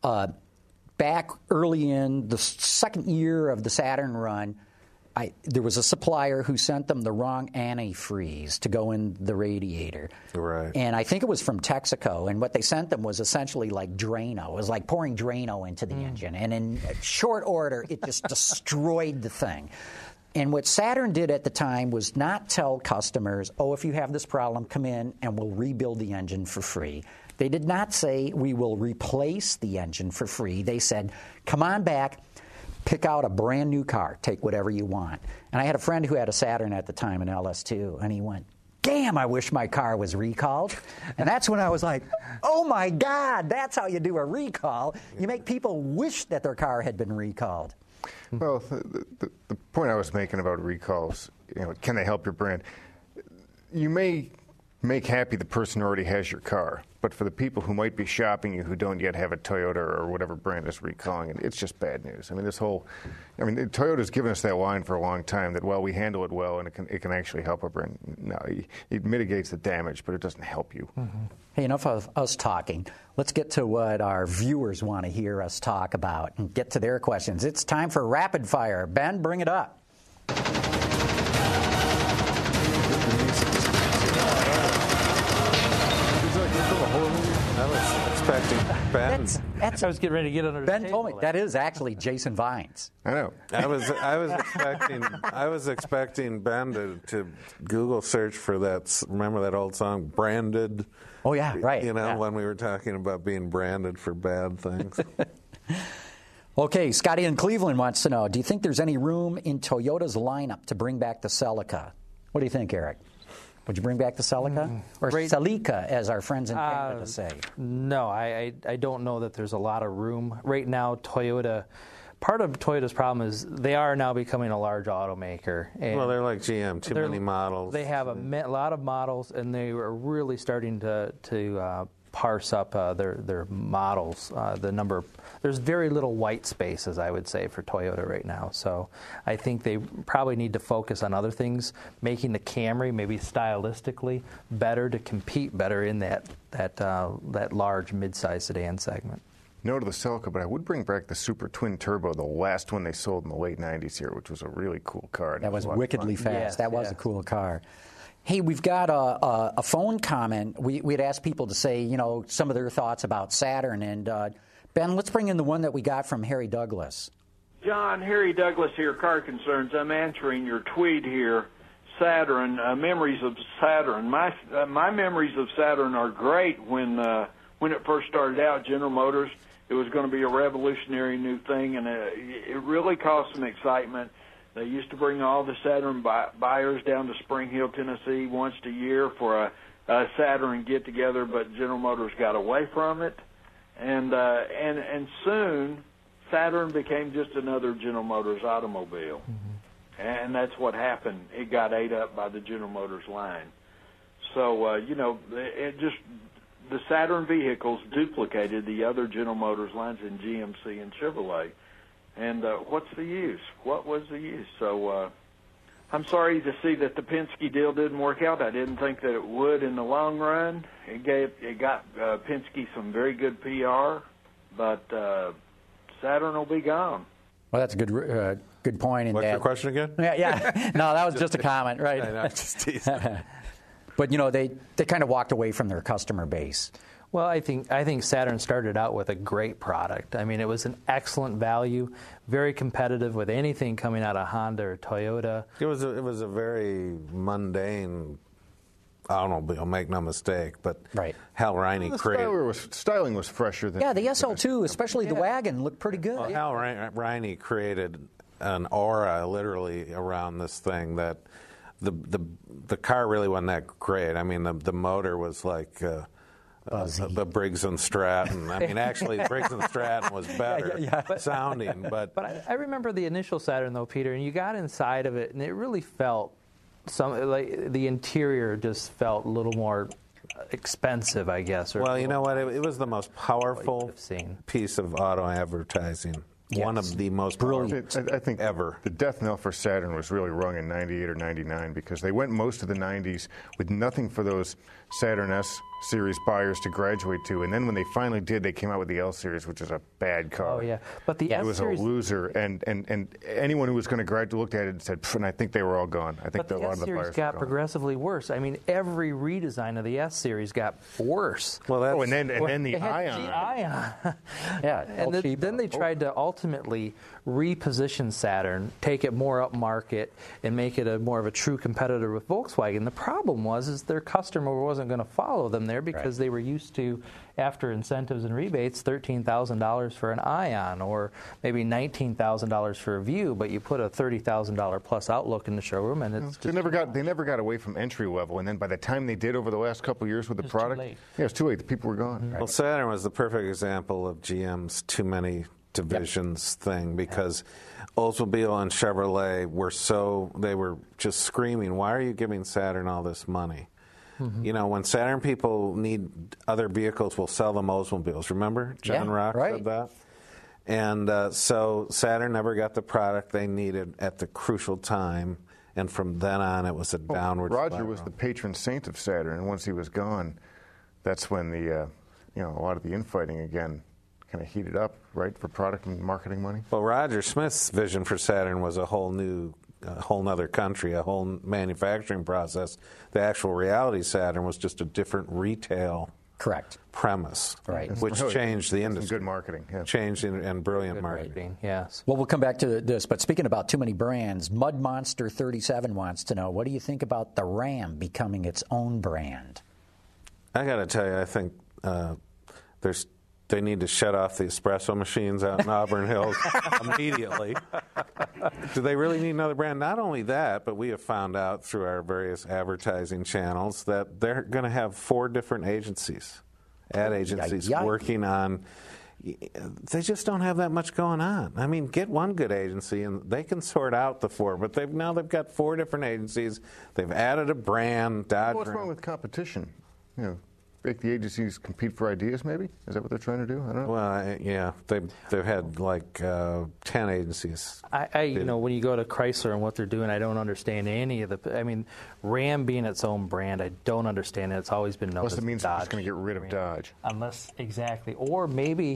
Back early in the second year of the Saturn run, there was a supplier who sent them the wrong antifreeze to go in the radiator. Right. And I think it was from Texaco, and what they sent them was essentially like Drano. It was like pouring Drano into the engine. And in short order, it just destroyed the thing. And what Saturn did at the time was not tell customers, oh, if you have this problem, come in and we'll rebuild the engine for free. They did not say we will replace the engine for free. They said, come on back. Pick out a brand new car. Take whatever you want. And I had a friend who had a Saturn at the time, an LS2, and he went, damn, I wish my car was recalled. And that's when I was like, oh, my God, that's how you do a recall. You make people wish that their car had been recalled. Well, the point I was making about recalls, you know, can they help your brand? You may make happy the person who already has your car, but for the people who might be shopping you who don't yet have a Toyota or whatever brand is recalling it, it's just bad news. I mean, Toyota's given us that line for a long time that, well, we handle it well and it can actually help our brand. No, it mitigates the damage, but it doesn't help you. Hey, enough of us talking. Let's get to what our viewers want to hear us talk about and get to their questions. It's time for Rapid Fire. Ben, bring it up. Ben. I was getting ready to get under Ben the told me table. that is actually Jason Vines. I know. I was expecting Ben to Google search for that. Remember that old song, Branded? Oh yeah, right. You know, yeah. when we were talking about being branded for bad things. Okay, Scotty in Cleveland wants to know, do you think there's any room in Toyota's lineup to bring back the Celica? What do you think, Eric? Would you bring back the Celica? Or Celica, as our friends in Canada say? No, I don't know that there's a lot of room. Right now, Toyota, part of Toyota's problem is they are now becoming a large automaker. Well, they're like GM, too many models. They have a lot of models, and they are really starting to parse up their models. There's very little white spaces, I would say, for Toyota right now. So I think they probably need to focus on other things, making the Camry maybe stylistically better to compete better in that large mid-size sedan segment. No to the Celica, but I would bring back the Super Twin Turbo, the last one they sold in the late 90s here, which was a really cool car. That was wickedly fast. Yes, that was a cool car. Hey, we've got a phone comment. We'd asked people to say, you know, some of their thoughts about Saturn. And, Ben, let's bring in the one that we got from Harry Douglas. John, Harry Douglas here, Car Concerns. I'm answering your tweet here. Saturn, memories of Saturn. My memories of Saturn are great. When it first started out, General Motors, it was going to be a revolutionary new thing, and it really caused some excitement. They used to bring all the Saturn buyers down to Spring Hill, Tennessee once a year for a Saturn get-together, but General Motors got away from it. And soon, Saturn became just another General Motors automobile. Mm-hmm. And that's what happened. It got ate up by the General Motors line. So, the Saturn vehicles duplicated the other General Motors lines in GMC and Chevrolet. And what's the use? What was the use? So I'm sorry to see that the Penske deal didn't work out. I didn't think that it would in the long run. It got Penske some very good PR, but Saturn will be gone. Well, that's a good point. And What's your question again? Yeah. No, that was just a comment, right? I know, just teasing. But they kind of walked away from their customer base. Well, I think Saturn started out with a great product. I mean, it was an excellent value, very competitive with anything coming out of Honda or Toyota. It was a very mundane automobile, make no mistake, but right. Hal Riney created... Styling was fresher than... Yeah, the SL2, especially the wagon, looked pretty good. Well, Hal Riney created an aura, literally, around this thing that the car really wasn't that great. I mean, the motor was like... the Briggs & Stratton. I mean, actually, Briggs & Stratton was better sounding. But I remember the initial Saturn, though, Peter, and you got inside of it, and it really felt like the interior just felt a little more expensive, I guess. Well, you know what? It was the most powerful piece of auto advertising. Yes. One of the most brilliant, I think, ever. The death knell for Saturn was really rung in '98 or '99 because they went most of the '90s with nothing for those Saturn S Series buyers to graduate to, and then when they finally did, they came out with the L Series, which is a bad car. Oh yeah, but the S Series, it was a loser, and anyone who was going to graduate looked at it and said, and I think they were all gone. I think but the S Series got progressively worse. I mean, every redesign of the S Series got worse. Well, and then the Ion. Yeah, and then they tried to ultimately reposition Saturn, take it more up market, and make it more of a true competitor with Volkswagen. The problem was their customer wasn't going to follow them there because they were used to, after incentives and rebates, $13,000 for an Ion or maybe $19,000 for a View, but you put a $30,000 plus Outlook in the showroom, and it's they never got away from entry level. And then by the time they did over the last couple of years with the product, it was too late. The people were gone. Mm-hmm. Well, Saturn was the perfect example of GM's too many divisions thing because Oldsmobile and Chevrolet were just screaming, why are you giving Saturn all this money? Mm-hmm. You know, when Saturn people need other vehicles, we'll sell them Oldsmobiles. Remember? John Rock said that. And so Saturn never got the product they needed at the crucial time, and from then on it was a downward spiral. Roger was the patron saint of Saturn, and once he was gone, that's when a lot of the infighting again kind of heated up, right, for product and marketing money? Well, Roger Smith's vision for Saturn was a whole nother country, a whole manufacturing process. The actual reality Saturn was just a different retail premise, which changed the industry. Good marketing. Yeah. Changed and brilliant marketing. Yes. Well, we'll come back to this, but speaking about too many brands, Mud Monster 37 wants to know, what do you think about the Ram becoming its own brand? I got to tell you, I think they need to shut off the espresso machines out in Auburn Hills immediately. Do they really need another brand? Not only that, but we have found out through our various advertising channels that they're going to have 4 different ad agencies working on. They just don't have that much going on. I mean, get one good agency and they can sort out the 4, but they've got 4 different agencies. They've added a brand. What's wrong with competition? Make the agencies compete for ideas, maybe? Is that what they're trying to do? I don't know. Well, yeah, they've had like 10 agencies. When you go to Chrysler and what they're doing, I don't understand any of the. I mean, Ram being its own brand, I don't understand it. It's always been known as Dodge. Unless it means Dodge. it's just going to get rid of Dodge. Exactly. Or maybe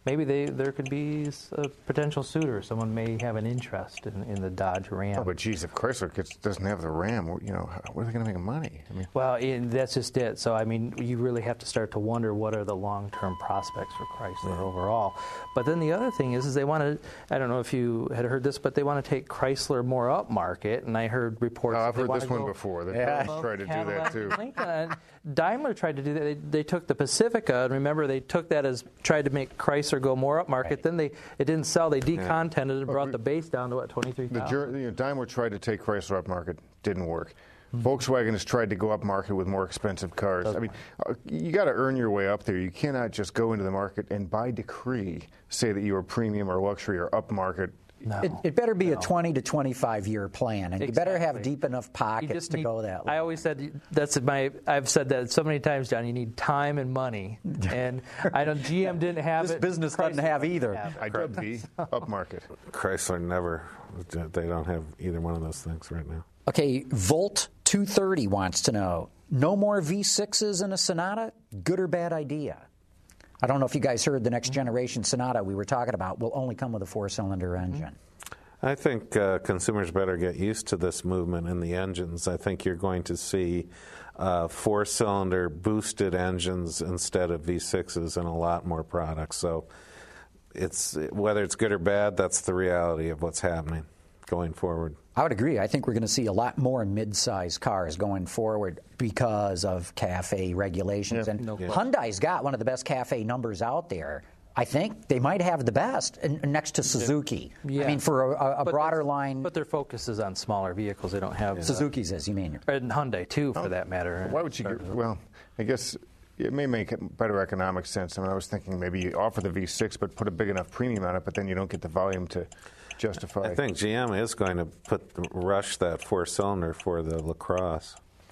maybe there could be a potential suitor. Someone may have an interest in the Dodge Ram. Oh, but geez, if Chrysler doesn't have the Ram, where are they going to make money? Well, that's just it. So, you really have to start to wonder what are the long-term prospects for Chrysler overall. But then the other thing is they want to, I don't know if you had heard this, but they want to take Chrysler more upmarket. And I heard reports. I've heard this one before. They tried to do that too. Daimler tried to do that. They took the Pacifica, and remember they took that as tried to make Chrysler go more upmarket. Right. Then it didn't sell. They decontented and brought the base down to 23,000. Daimler tried to take Chrysler upmarket, didn't work. Volkswagen has tried to go upmarket with more expensive cars. You got to earn your way up there. You cannot just go into the market and by decree say that you are premium or luxury or upmarket. No. It better be a 20 to 25 year plan, and you better have deep enough pockets to go that way. I always said I've said that so many times, John. You need time and money, and GM didn't have this it. This business doesn't have either. I don't be upmarket. Chrysler never. They don't have either one of those things right now. Okay, Volt 230 wants to know: no more V6s in a Sonata? Good or bad idea? I don't know if you guys heard the next generation Sonata we were talking about will only come with a 4-cylinder engine. I think consumers better get used to this movement in the engines. I think you're going to see 4-cylinder boosted engines instead of V6s in a lot more products. So whether it's good or bad, that's the reality of what's happening going forward. I would agree. I think we're going to see a lot more mid-size cars going forward because of CAFE regulations. And Hyundai's got one of the best CAFE numbers out there. I think they might have the best next to Suzuki. Yeah. For a broader line. But their focus is on smaller vehicles. They don't have Suzuki's, as you mean. And Hyundai, too, for that matter. Why would you well, I guess it may make better economic sense. I was thinking maybe you offer the V6 but put a big enough premium on it, but then you don't get the volume to justify. I think GM is going to rush that 4-cylinder for the LaCrosse.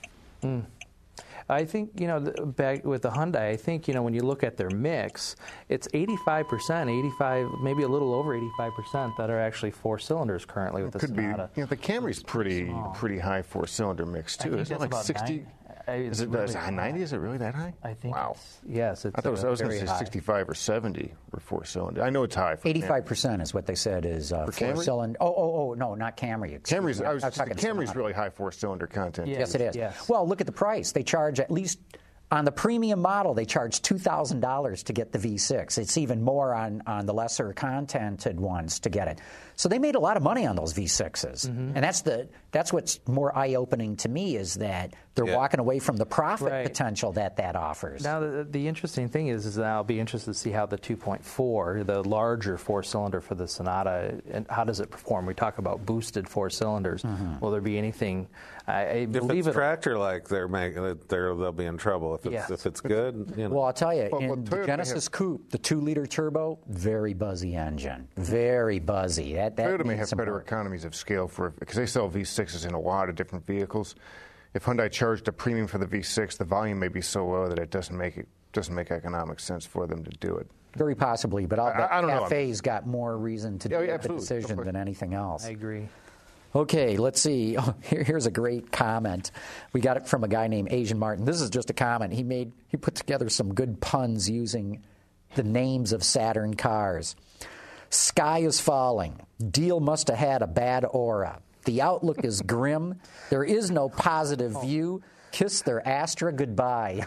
I think, back with the Hyundai, I think, when you look at their mix, it's 85%, maybe a little over 85% that are actually 4 cylinders currently with the Sonata. The Camry's pretty high 4-cylinder mix, too. Isn't it like 60? Is it 90? Is it really that high? I think. Wow. Yes. I thought I was going to say 65 or 70 for 4-cylinder. I know it's high. 85% is what they said is 4-cylinder. Oh, no, not Camry. Camry's really high 4-cylinder content. Yes, it is. Yes. Well, look at the price. They charge at least. On the premium model, they charge $2,000 to get the V6. It's even more on the lesser contented ones to get it. So they made a lot of money on those V6s, and that's what's more eye-opening to me is that they're walking away from the profit potential that offers. Now, the interesting thing is that I'll be interested to see how the 2.4, the larger 4-cylinder for the Sonata, and how does it perform? We talk about boosted 4 cylinders. Will there be anything? I believe if it's tractor-like, they'll be in trouble. If it's good, Well, I'll tell you, in the Genesis Coupe, the 2-liter turbo, very buzzy engine, very buzzy. Toyota may have better economies of scale because they sell V6s in a lot of different vehicles. If Hyundai charged a premium for the V6, the volume may be so low that it doesn't make economic sense for them to do it. Very possibly, but I'll bet CAFE's got more reason to make the decision than anything else. I agree. Okay, let's see. Here's a great comment. We got it from a guy named Asian Martin. This is just a comment. He put together some good puns using the names of Saturn cars. Sky is falling. Deal must have had a bad aura. The outlook is grim. There is no positive view. Kiss their Astra goodbye.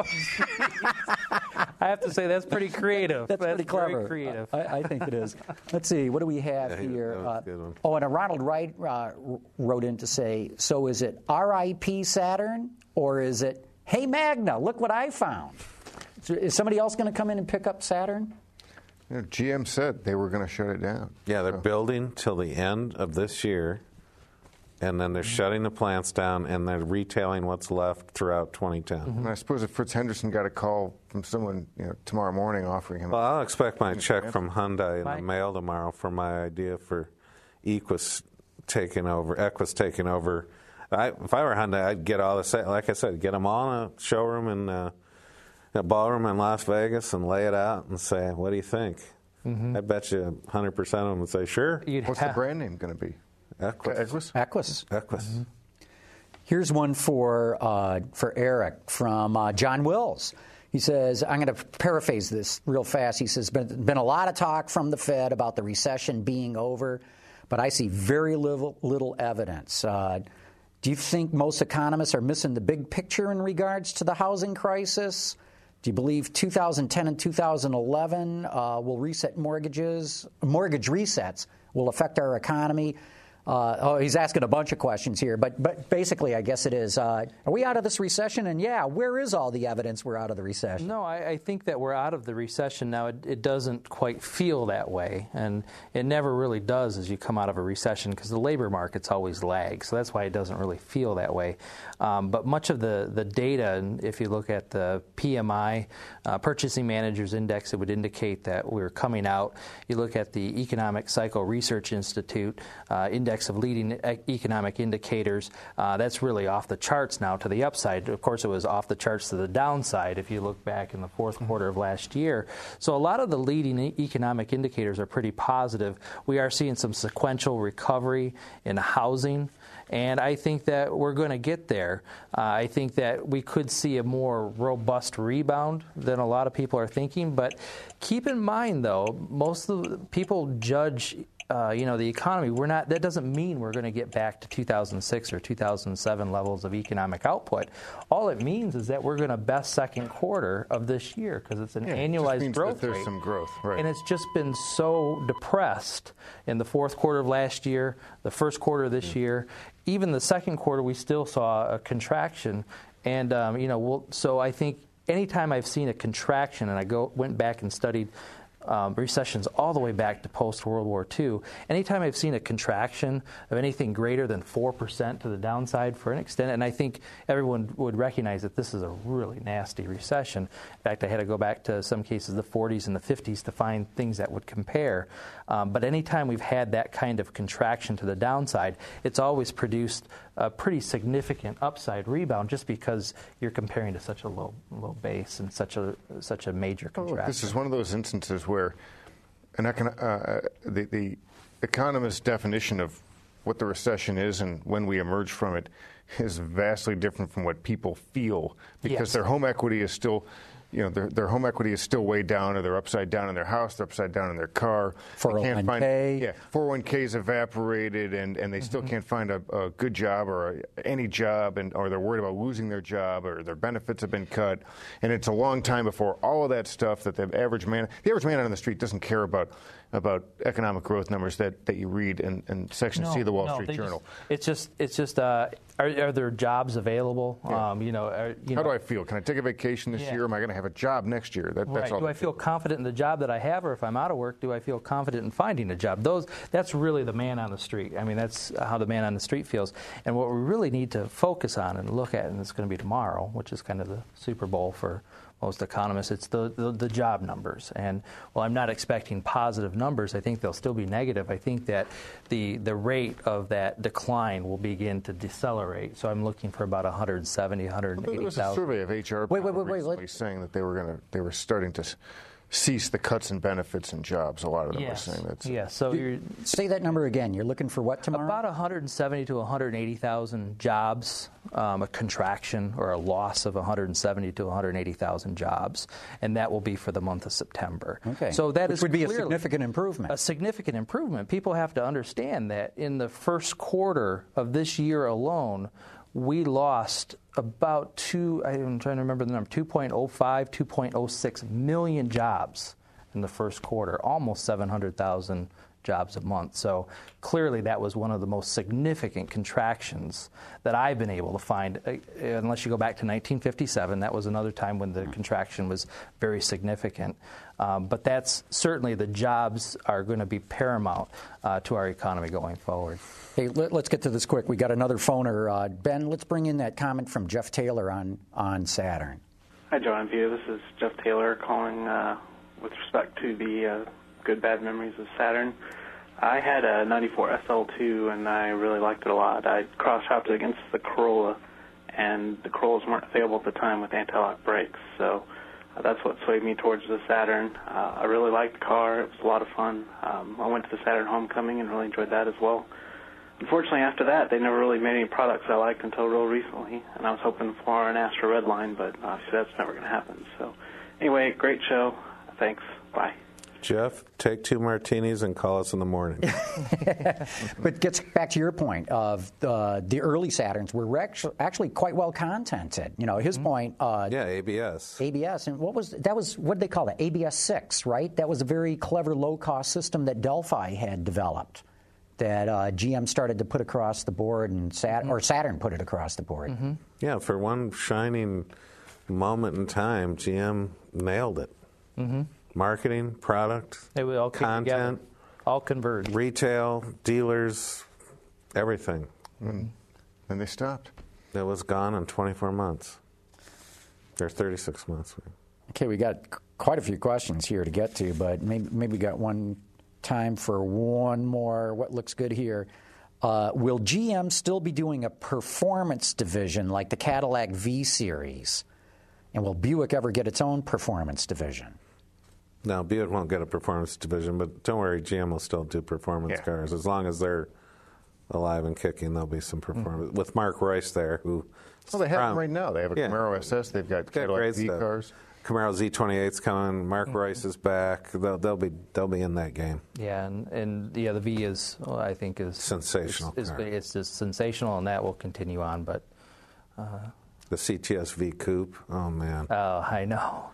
I have to say that's pretty creative. That's pretty clever. Very creative. I think it is. Let's see. What do we have here? And Ronald Wright wrote in to say, so is it R.I.P. Saturn or is it, hey Magna, look what I found? Is somebody else going to come in and pick up Saturn? GM said they were going to shut it down. Yeah, they're building till the end of this year, and then they're shutting the plants down, and they're retailing what's left throughout 2010. And I suppose if Fritz Henderson got a call from someone tomorrow morning offering him... Well, I'll expect my check from Hyundai in the mail tomorrow for my idea for Equus taking over. If I were Hyundai, I'd get all the... Like I said, get them all in a showroom in... a ballroom in Las Vegas and lay it out and say, what do you think? I bet you 100% of them would say, sure. What's the brand name going to be? Equus. Equus. Here's one for Eric from John Wills. He says, I'm going to paraphrase this real fast. He says, been a lot of talk from the Fed about the recession being over, but I see very little evidence. Do you think most economists are missing the big picture in regards to the housing crisis? Do you believe 2010 and 2011 will reset mortgage resets will affect our economy? He's asking a bunch of questions here, but basically, I guess it is, are we out of this recession? And yeah, where is all the evidence we're out of the recession? No, I think that we're out of the recession now. It doesn't quite feel that way, and it never really does as you come out of a recession because the labor markets always lag, so that's why it doesn't really feel that way. But much of the data, if you look at the PMI, Purchasing Managers Index, it would indicate that we're coming out. You look at the Economic Cycle Research Institute Index of leading economic indicators, that's really off the charts now to the upside. Of course, it was off the charts to the downside if you look back in the fourth quarter of last year. So a lot of the leading economic indicators are pretty positive. We are seeing some sequential recovery in housing, and I think that we're going to get there. I think that we could see a more robust rebound than a lot of people are thinking. But keep in mind, though, most of the people judge the economy. That doesn't mean we're going to get back to 2006 or 2007 levels of economic output. All it means is that we're going to best second quarter of this year because it's an annualized growth rate. There's some growth, right? And it's just been so depressed in the fourth quarter of last year, the first quarter of this year, even the second quarter. We still saw a contraction, and so I think anytime I've seen a contraction, and I went back and studied recessions all the way back to post-World War II. Anytime I've seen a contraction of anything greater than 4% to the downside for an extent, and I think everyone would recognize that this is a really nasty recession. In fact, I had to go back to some cases the 40s and the 50s to find things that would compare. But anytime we've had that kind of contraction to the downside, it's always produced a pretty significant upside rebound just because you're comparing to such a low base and such a major contraction. This is one of those instances where the economist's definition of what the recession is and when we emerge from it is vastly different from what people feel because their home equity is still, their home equity is still way down, or they're upside down in their house, they're upside down in their car. 401k. 401k's evaporated, and they still can't find a good job or any job, or they're worried about losing their job, or their benefits have been cut. And it's a long time before all of that stuff that the average man on the street doesn't care about economic growth numbers that you read in Section C of the Wall Street Journal. It's just are there jobs available? Yeah. How do I feel? Can I take a vacation this year? Am I going to have a job next year? That's all. Do I feel confident in the job that I have, or if I'm out of work, do I feel confident in finding a job? That's really the man on the street. I mean, that's how the man on the street feels. And what we really need to focus on and look at, and it's going to be tomorrow, which is kind of the Super Bowl for most economists, it's the job numbers. And while I'm not expecting positive numbers, I think they'll still be negative. I think that the rate of that decline will begin to decelerate. So I'm looking for about 170, 180,000. There was a survey of HR recently saying that they were starting to cease the cuts in benefits and jobs. A lot of them were saying that. Yes. So say that number again. You're looking for what tomorrow? About 170 to 180,000 jobs, a contraction or a loss of 170 to 180,000 jobs, and that will be for the month of September. Okay. So that would be a significant improvement. A significant improvement. People have to understand that in the first quarter of this year alone, we lost about I'm trying to remember the number, 2.05, 2.06 million jobs in the first quarter, almost 700,000 jobs a month. So clearly that was one of the most significant contractions that I've been able to find, unless you go back to 1957. That was another time when the contraction was very significant. But that's certainly, the jobs are going to be paramount to our economy going forward. Hey, let's get to this quick. We got another phoner. Ben, let's bring in that comment from Jeff Taylor on Saturn. Hi, Joe and View. This is Jeff Taylor calling with respect to the good, bad memories of Saturn. I had a 94 SL2, and I really liked it a lot. I cross-shopped it against the Corolla, and the Corollas weren't available at the time with anti-lock brakes, so that's what swayed me towards the Saturn. I really liked the car. It was a lot of fun. I went to the Saturn Homecoming and really enjoyed that as well. unfortunately, after that, they never really made any products I liked until real recently, and I was hoping for an Astra Redline, but obviously that's never going to happen. So anyway, great show. Thanks. Bye. Jeff, take 2 martinis and call us in the morning. But gets back to your point of the early Saturns were actually quite well contented. You know, his point. Yeah, ABS. ABS, and what did they call it? ABS 6, right? That was a very clever low-cost system that Delphi had developed that GM started to put across the board, and Saturn put it across the board. Mm-hmm. Yeah, for one shining moment in time, GM nailed it. Mm-hmm. Marketing, product, They would all kick content, together, all converged. retail, dealers, everything. And they stopped. It was gone in 24 months. Or 36 months. Okay, we got quite a few questions here to get to, but maybe we got time for one more. What looks good here? Will GM still be doing a performance division like the Cadillac V-Series? And will Buick ever get its own performance division? No, Buick won't get a performance division, but don't worry, GM will still do performance cars. As long as they're alive and kicking, there'll be some performance. With Mark Royce there, who... Well, they have them right now. They have a Camaro SS. They've got Cadillac V cars. Camaro Z28's coming. Mark Royce is back. They'll be in that game. Yeah, and the V is, I think, is sensational. It's just sensational, and that will continue on. But the CTS V Coupe, oh man. Oh, I know.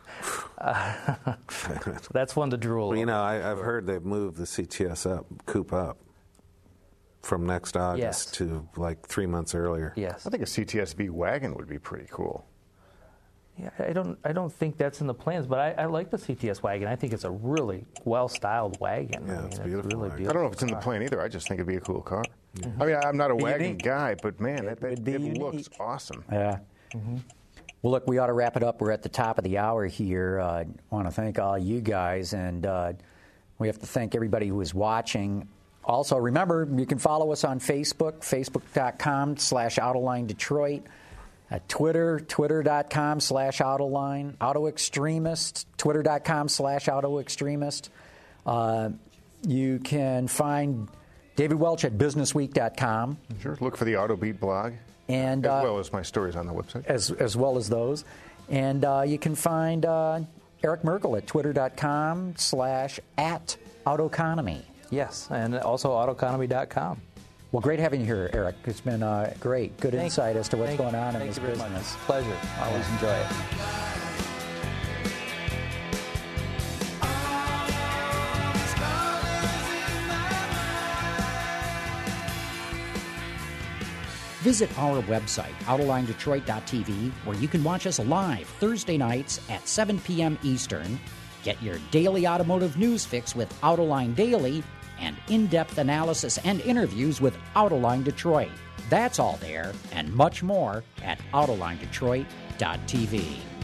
That's one to drool. Well, you know, I've heard they've moved the CTS Coupe up from next August to like 3 months earlier. Yes, I think a CTS V wagon would be pretty cool. Yeah, I don't think that's in the plans, but I like the CTS wagon. I think it's a really well-styled wagon. Yeah, it's beautiful. Really beautiful. I don't know if it's in the plan either. I just think it'd be a cool car. Mm-hmm. I mean, I'm not a wagon guy, but man, it looks awesome. Yeah. Mm-hmm. Well, look, we ought to wrap it up. We're at the top of the hour here. I want to thank all you guys, and we have to thank everybody who is watching. Also, remember, you can follow us on Facebook, facebook.com/Autoline Detroit. At Twitter, twitter.com/Autoline. Auto Extremist, twitter.com/Auto Extremist. You can find David Welch at businessweek.com. Sure. Look for the AutoBeat blog. And, as well as my stories on the website. As well as those. And you can find Eric Merkel at twitter.com/@Autoconomy. Yes, and also autoconomy.com. Well, great having you here, Eric. It's been great. Good insight as to what's going on in this business. Pleasure. Always enjoy it. Visit our website, AutolineDetroit.tv, where you can watch us live Thursday nights at 7 p.m. Eastern. Get your daily automotive news fix with Autoline Daily and in-depth analysis and interviews with Autoline Detroit. That's all there and much more at AutolineDetroit.tv.